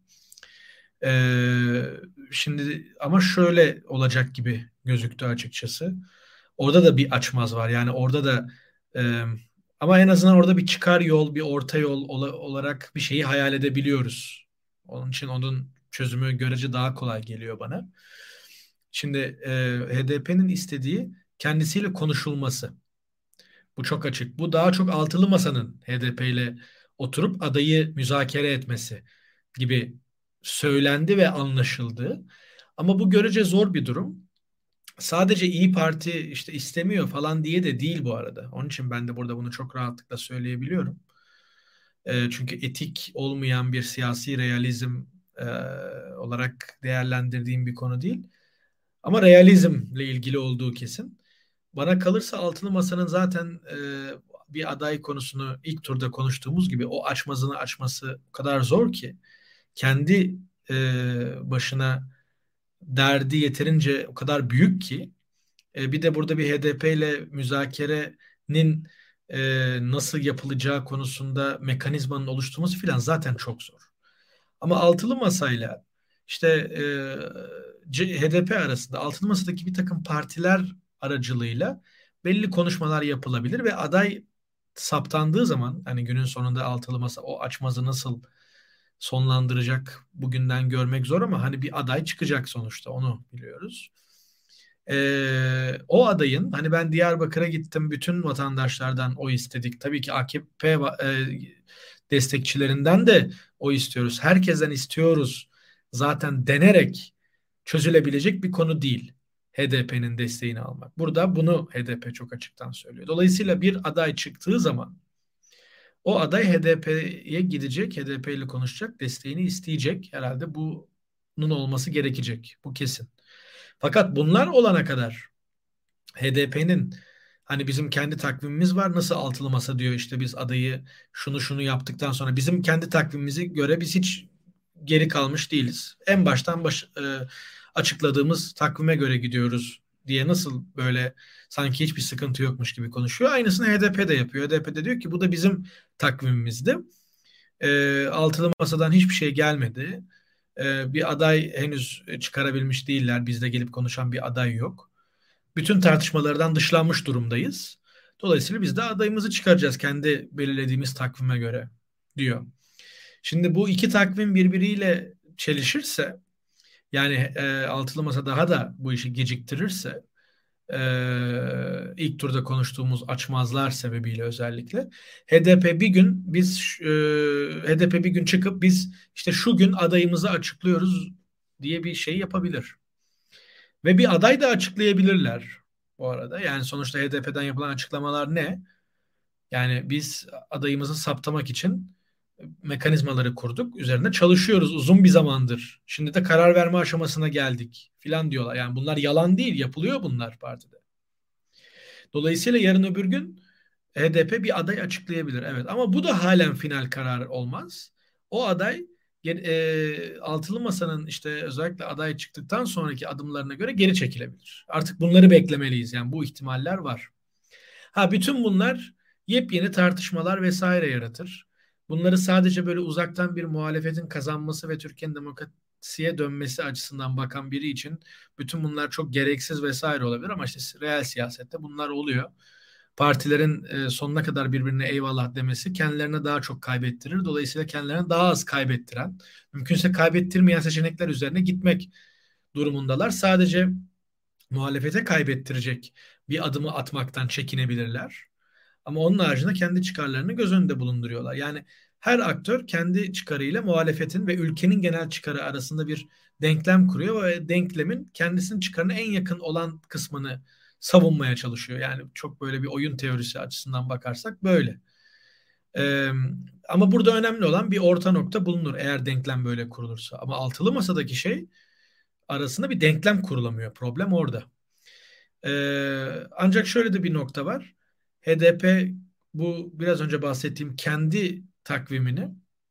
Ee, şimdi ama şöyle olacak gibi gözüktü açıkçası. Orada da bir açmaz var. Yani orada da e, ama en azından orada bir çıkar yol, bir orta yol ola- olarak bir şeyi hayal edebiliyoruz. Onun için onun çözümü görece daha kolay geliyor bana. Şimdi e, H D P'nin istediği kendisiyle konuşulması. Bu çok açık. Bu daha çok altılı masanın H D P ile oturup adayı müzakere etmesi gibi söylendi ve anlaşıldı. Ama bu görece zor bir durum. Sadece İyi Parti işte istemiyor falan diye de değil bu arada. Onun için ben de burada bunu çok rahatlıkla söyleyebiliyorum. E, çünkü etik olmayan bir siyasi realizm e, olarak değerlendirdiğim bir konu değil. Ama realizmle ilgili olduğu kesin. Bana kalırsa Altılı Masa'nın zaten e, bir aday konusunu ilk turda konuştuğumuz gibi o açmazını açması o kadar zor ki, kendi e, başına derdi yeterince o kadar büyük ki, e, bir de burada bir H D P ile müzakerenin e, nasıl yapılacağı konusunda mekanizmanın oluşturması filan zaten çok zor. Ama Altılı Masa'yla işte e, H D P arasında Altılı Masa'daki bir takım partiler aracılığıyla belli konuşmalar yapılabilir ve aday saptandığı zaman hani günün sonunda Altılı Masa o açmazı nasıl sonlandıracak bugünden görmek zor, ama hani bir aday çıkacak sonuçta, onu biliyoruz. Ee, o adayın hani ben Diyarbakır'a gittim, bütün vatandaşlardan oy istedik. Tabii ki A K P e, destekçilerinden de oy istiyoruz. Herkesten istiyoruz. Zaten denerek çözülebilecek bir konu değil H D P'nin desteğini almak. Burada bunu H D P çok açıktan söylüyor. Dolayısıyla bir aday çıktığı zaman o aday H D P'ye gidecek, H D P ile konuşacak, desteğini isteyecek. Herhalde bunun olması gerekecek. Bu kesin. Fakat bunlar olana kadar H D P'nin hani bizim kendi takvimimiz var. Nasıl altılı masa diyor işte biz adayı şunu şunu yaptıktan sonra bizim kendi takvimimize göre biz hiç geri kalmış değiliz. En baştan baş, e, açıkladığımız takvime göre gidiyoruz diye nasıl böyle sanki hiçbir sıkıntı yokmuş gibi konuşuyor. Aynısını H D P de yapıyor. H D P de diyor ki bu da bizim takvimimizdi. E, altılı masadan hiçbir şey gelmedi. E, bir aday henüz çıkarabilmiş değiller. Bizde gelip konuşan bir aday yok. Bütün tartışmalardan dışlanmış durumdayız. Dolayısıyla biz de adayımızı çıkaracağız kendi belirlediğimiz takvime göre diyor. Şimdi bu iki takvim birbiriyle çelişirse, yani e, altılı masa daha da bu işi geciktirirse Ee, ilk turda konuştuğumuz açmazlar sebebiyle özellikle. H D P bir gün biz e, H D P bir gün çıkıp biz işte şu gün adayımızı açıklıyoruz diye bir şey yapabilir. Ve bir aday da açıklayabilirler bu arada. Yani sonuçta H D P'den yapılan açıklamalar ne? Yani biz adayımızı saptamak için mekanizmaları kurduk. Üzerinde çalışıyoruz uzun bir zamandır. Şimdi de karar verme aşamasına geldik filan diyorlar. Yani bunlar yalan değil, yapılıyor bunlar partide. Dolayısıyla yarın öbür gün H D P bir aday açıklayabilir. Evet, ama bu da halen final karar olmaz. O aday e, altılı masanın işte özellikle aday çıktıktan sonraki adımlarına göre geri çekilebilir. Artık bunları beklemeliyiz. Yani bu ihtimaller var. Ha, bütün bunlar yepyeni tartışmalar vesaire yaratır. Bunları sadece böyle uzaktan bir muhalefetin kazanması ve Türkiye'nin demokrasiye dönmesi açısından bakan biri için bütün bunlar çok gereksiz vesaire olabilir ama işte reel siyasette bunlar oluyor. Partilerin e, sonuna kadar birbirine eyvallah demesi kendilerine daha çok kaybettirir. Dolayısıyla kendilerine daha az kaybettiren, mümkünse kaybettirmeyen seçenekler üzerine gitmek durumundalar. Sadece muhalefete kaybettirecek bir adımı atmaktan çekinebilirler. Ama onun haricinde kendi çıkarlarını göz önünde bulunduruyorlar. Yani her aktör kendi çıkarıyla muhalefetin ve ülkenin genel çıkarı arasında bir denklem kuruyor ve denklemin kendisinin çıkarına en yakın olan kısmını savunmaya çalışıyor. Yani çok böyle bir oyun teorisi açısından bakarsak böyle. Ee, ama burada önemli olan bir orta nokta bulunur eğer denklem böyle kurulursa. Ama altılı masadaki şey arasında bir denklem kurulamıyor. Problem orada. Ee, ancak şöyle de bir nokta var. H D P bu biraz önce bahsettiğim kendi takvimini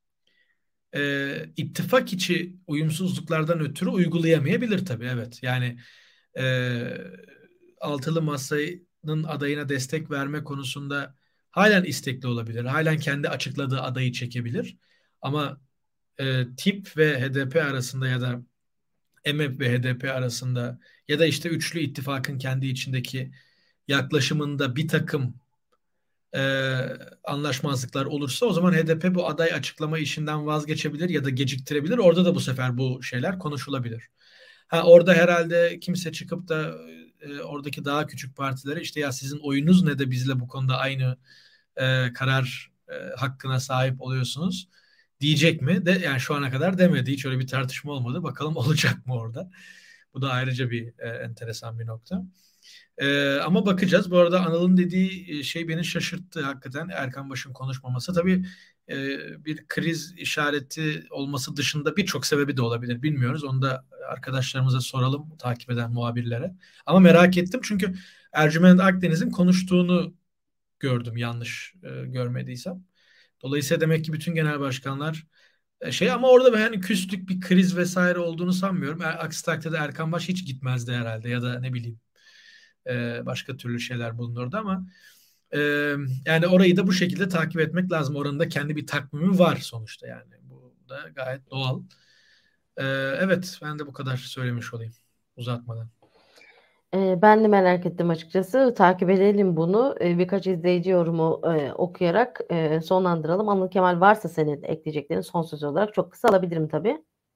e, ittifak içi uyumsuzluklardan ötürü uygulayamayabilir tabii. Evet, yani e, altılı masanın adayına destek verme konusunda halen istekli olabilir. Halen kendi açıkladığı adayı çekebilir. Ama e, tip ve H D P arasında ya da M H P ve H D P arasında ya da işte üçlü ittifakın kendi içindeki yaklaşımında bir takım e, anlaşmazlıklar olursa o zaman H D P bu aday açıklama işinden vazgeçebilir ya da geciktirebilir. Orada da bu sefer bu şeyler konuşulabilir. Ha, orada herhalde kimse çıkıp da e, oradaki daha küçük partilere işte ya sizin oyunuz ne de bizle bu konuda aynı e, karar e, hakkına sahip oluyorsunuz diyecek mi? De yani şu ana kadar demedi. Hiç öyle bir tartışma olmadı. Bakalım olacak mı orada? Bu da ayrıca bir e, enteresan bir nokta. E, ama bakacağız. Bu arada Anıl'ın dediği şey beni şaşırttı hakikaten. Erkan Baş'ın konuşmaması. Tabii e, bir kriz işareti olması dışında birçok sebebi de olabilir. Bilmiyoruz. Onu da arkadaşlarımıza soralım, takip eden muhabirlere. Ama merak ettim çünkü Ercüment Akdeniz'in konuştuğunu gördüm, yanlış e, görmediysem. Dolayısıyla demek ki bütün genel başkanlar e, şey, ama orada yani küslük, bir kriz vesaire olduğunu sanmıyorum. Er, aksi takdirde Erkan Baş hiç gitmezdi herhalde ya da ne bileyim e, başka türlü şeyler bulunurdu ama e, yani orayı da bu şekilde takip etmek lazım. Oranın da kendi bir takvimi var sonuçta, yani bu da gayet doğal. E, evet, ben de bu kadar söylemiş olayım uzatmadan. Ee, Ben de merak ettim açıkçası. Takip edelim bunu. Ee, Birkaç izleyici yorumu e, okuyarak e, sonlandıralım. Anıl Kemal, varsa senin ekleyeceklerin son söz olarak çok kısa alabilirim tabii.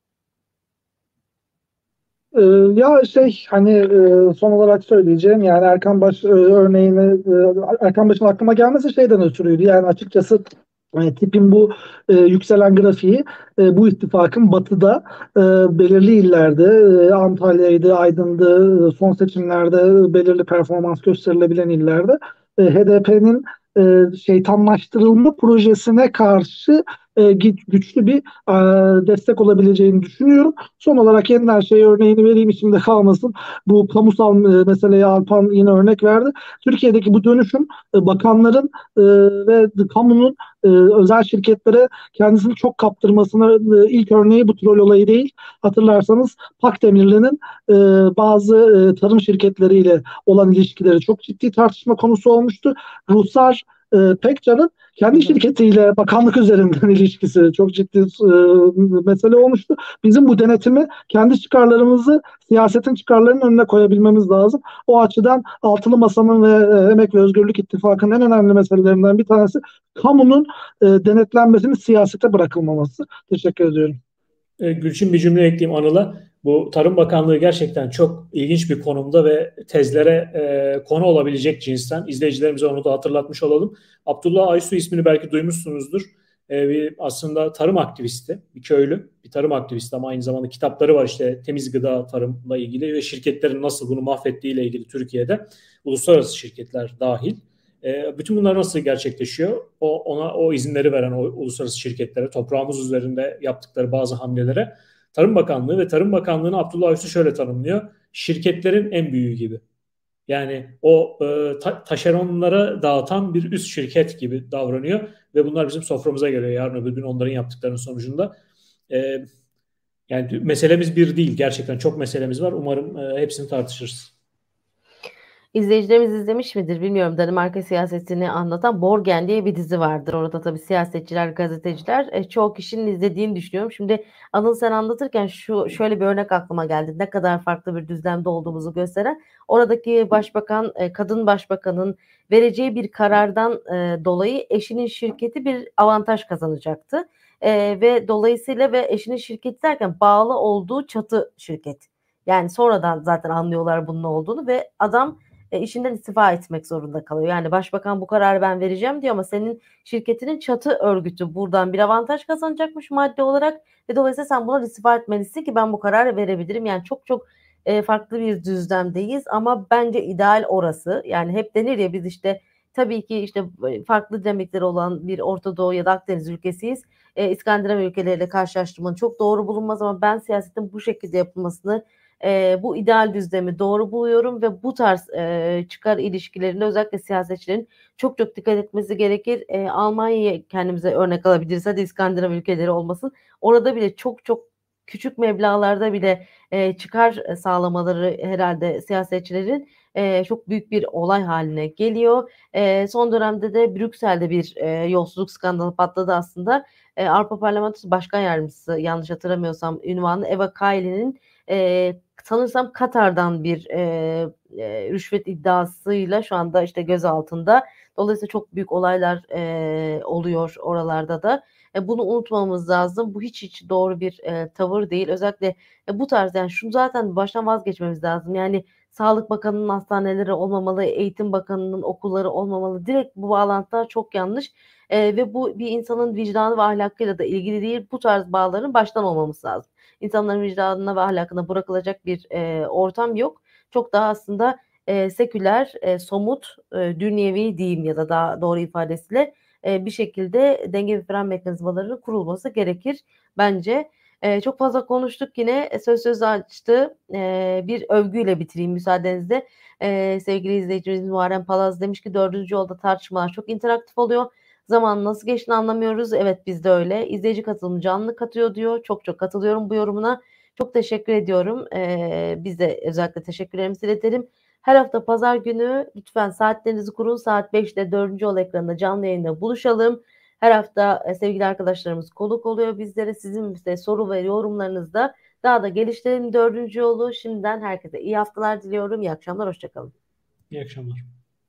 Ee, ya şey hani e, son olarak söyleyeceğim, yani Erkan Baş e, örneğini e, Erkan Baş'ın aklıma gelmesi şeyden ötürüydü. Yani açıkçası e, tipin bu e, yükselen grafiği e, bu ittifakın batıda e, belirli illerde, e, Antalya'ydı, Aydın'dı, e, son seçimlerde belirli performans gösterilebilen illerde e, H D P'nin e, şeytanlaştırılma projesine karşı e, gü- güçlü bir e, destek olabileceğini düşünüyorum. Son olarak yeniden şey örneğini vereyim, içimde kalmasın. Bu kamusal e, meseleye Alpan yine örnek verdi. Türkiye'deki bu dönüşüm e, bakanların e, ve kamunun e, özel şirketlere kendisini çok kaptırmasına e, ilk örneği bu troll olayı değil. Hatırlarsanız Pakdemirli'nin e, bazı e, tarım şirketleriyle olan ilişkileri çok ciddi tartışma konusu olmuştu. Ruhsar e, Pekcan'ın kendi şirketiyle bakanlık üzerinden ilişkisi çok ciddi e, mesele olmuştu. Bizim bu denetimi kendi çıkarlarımızı siyasetin çıkarlarının önüne koyabilmemiz lazım. O açıdan Altılı Masa'nın ve e, Emek ve Özgürlük İttifakı'nın en önemli meselelerinden bir tanesi kamunun e, denetlenmesinin siyasete bırakılmaması. Teşekkür ediyorum. E, Gülçin, bir cümle ekleyeyim Anıl'a. Bu Tarım Bakanlığı gerçekten çok ilginç bir konumda ve tezlere e, konu olabilecek cinsten. İzleyicilerimize onu da hatırlatmış olalım. Abdullah Aysu ismini belki duymuşsunuzdur. E, bir aslında tarım aktivisti, bir köylü, bir tarım aktivisti ama aynı zamanda kitapları var işte temiz gıda tarımla ilgili ve şirketlerin nasıl bunu mahvettiğiyle ilgili Türkiye'de, uluslararası şirketler dahil. E, bütün bunlar nasıl gerçekleşiyor? O, ona o izinleri veren o uluslararası şirketlere, toprağımız üzerinde yaptıkları bazı hamlelere Tarım Bakanlığı ve Tarım Bakanlığı'nı Abdullah Avcı şöyle tanımlıyor: şirketlerin en büyüğü gibi. Yani o e, ta- taşeronlara dağıtan bir üst şirket gibi davranıyor ve bunlar bizim soframıza geliyor yarın öbür gün onların yaptıklarının sonucunda. E, Yani meselemiz bir değil, gerçekten çok meselemiz var. Umarım e, hepsini tartışırız. İzleyicilerimiz izlemiş midir bilmiyorum. Danimarka siyasetini anlatan Borgen diye bir dizi vardır. Orada tabii siyasetçiler, gazeteciler e, çoğu kişinin izlediğini düşünüyorum. Şimdi Anıl, sen anlatırken şu şöyle bir örnek aklıma geldi. Ne kadar farklı bir düzlemde olduğumuzu gösteren. Oradaki başbakan, e, kadın başbakanın vereceği bir karardan e, dolayı eşinin şirketi bir avantaj kazanacaktı. E, ve dolayısıyla ve eşinin şirketi derken bağlı olduğu çatı şirket. Yani sonradan zaten anlıyorlar bunun olduğunu ve adam e, işinden istifa etmek zorunda kalıyor. Yani başbakan bu kararı ben vereceğim diyor ama senin şirketinin çatı örgütü buradan bir avantaj kazanacakmış maddi olarak ve dolayısıyla sen buna istifa etmelisin ki ben bu kararı verebilirim. Yani çok çok e, farklı bir düzlemdeyiz ama bence ideal orası. Yani hep denir ya, biz işte tabii ki işte farklı dinamikleri olan bir Orta Doğu ya da Akdeniz ülkesiyiz. E, İskandinav ülkeleriyle karşılaştırmanın çok doğru bulunmaz ama ben siyasetin bu şekilde yapılmasını, e, bu ideal düzlemi doğru buluyorum ve bu tarz e, çıkar ilişkilerinde özellikle siyasetçilerin çok çok dikkat etmesi gerekir. E, Almanya'yı kendimize örnek alabiliriz. Hadi İskandinav ülkeleri olmasın. Orada bile çok çok küçük meblağlarda bile e, çıkar sağlamaları herhalde siyasetçilerin e, çok büyük bir olay haline geliyor. E, son dönemde de Brüksel'de bir e, yolsuzluk skandalı patladı aslında. E, Avrupa Parlamentosu Başkan Yardımcısı, yanlış hatırlamıyorsam ünvanı, Eva Kaily'nin e, sanırsam Katar'dan bir e, e, rüşvet iddiasıyla şu anda işte gözaltında. Dolayısıyla çok büyük olaylar e, oluyor oralarda da. E, bunu unutmamamız lazım. Bu hiç hiç doğru bir e, tavır değil. Özellikle e, bu tarz, yani şunu zaten baştan vazgeçmemiz lazım. Yani Sağlık Bakanı'nın hastaneleri olmamalı, Eğitim Bakanı'nın okulları olmamalı. Direkt bu bağlantılar çok yanlış. E, ve bu bir insanın vicdanı ve ahlakıyla da ilgili değil. Bu tarz bağların baştan olmaması lazım. İnsanların vicdanına ve ahlakına bırakılacak bir e, ortam yok. Çok daha aslında e, seküler, e, somut, e, dünyevi diyeyim ya da daha doğru ifadesiyle e, bir şekilde denge ve fren mekanizmalarının kurulması gerekir bence. E, çok fazla konuştuk yine. E, söz söz açtı. E, bir övgüyle bitireyim müsaadenizle. E, sevgili izleyicimiz Muharrem Palaz demiş ki dördüncü yolda tartışmalar çok interaktif oluyor. Zaman nasıl geçtiğini anlamıyoruz. Evet, biz de öyle. İzleyici katılımı canlı katıyor diyor. Çok çok katılıyorum bu yorumuna. Çok teşekkür ediyorum. Ee, biz de özellikle teşekkürlerimizi iletelim. Her hafta pazar günü lütfen saatlerinizi kurun. Saat beşte dördüncü yol ekranında canlı yayında buluşalım. Her hafta e, sevgili arkadaşlarımız konuk oluyor bizlere. Sizin bize soru ve yorumlarınızda daha da geliştirelim dördüncü yolu. Şimdiden herkese iyi haftalar diliyorum. İyi akşamlar, hoşçakalın. İyi akşamlar.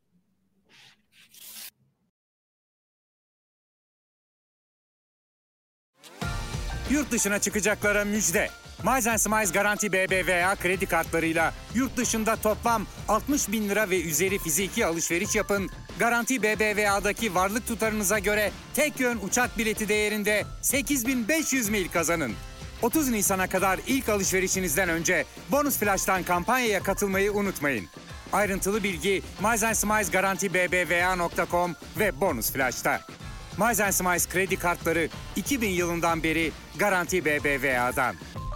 Yurt dışına çıkacaklara müjde. Miles and Smiles Garanti B B V A kredi kartlarıyla yurt dışında toplam altmış bin lira ve üzeri fiziki alışveriş yapın. Garanti B B V A'daki varlık tutarınıza göre tek yön uçak bileti değerinde sekiz bin beş yüz mil kazanın. otuz Nisan'a kadar ilk alışverişinizden önce Bonus Flash'tan kampanyaya katılmayı unutmayın. Ayrıntılı bilgi miles and smiles garanti b b v a nokta com ve Bonus Flash'ta. Miles and Smiles kredi kartları iki bin yılından beri Garanti B B V A'dan.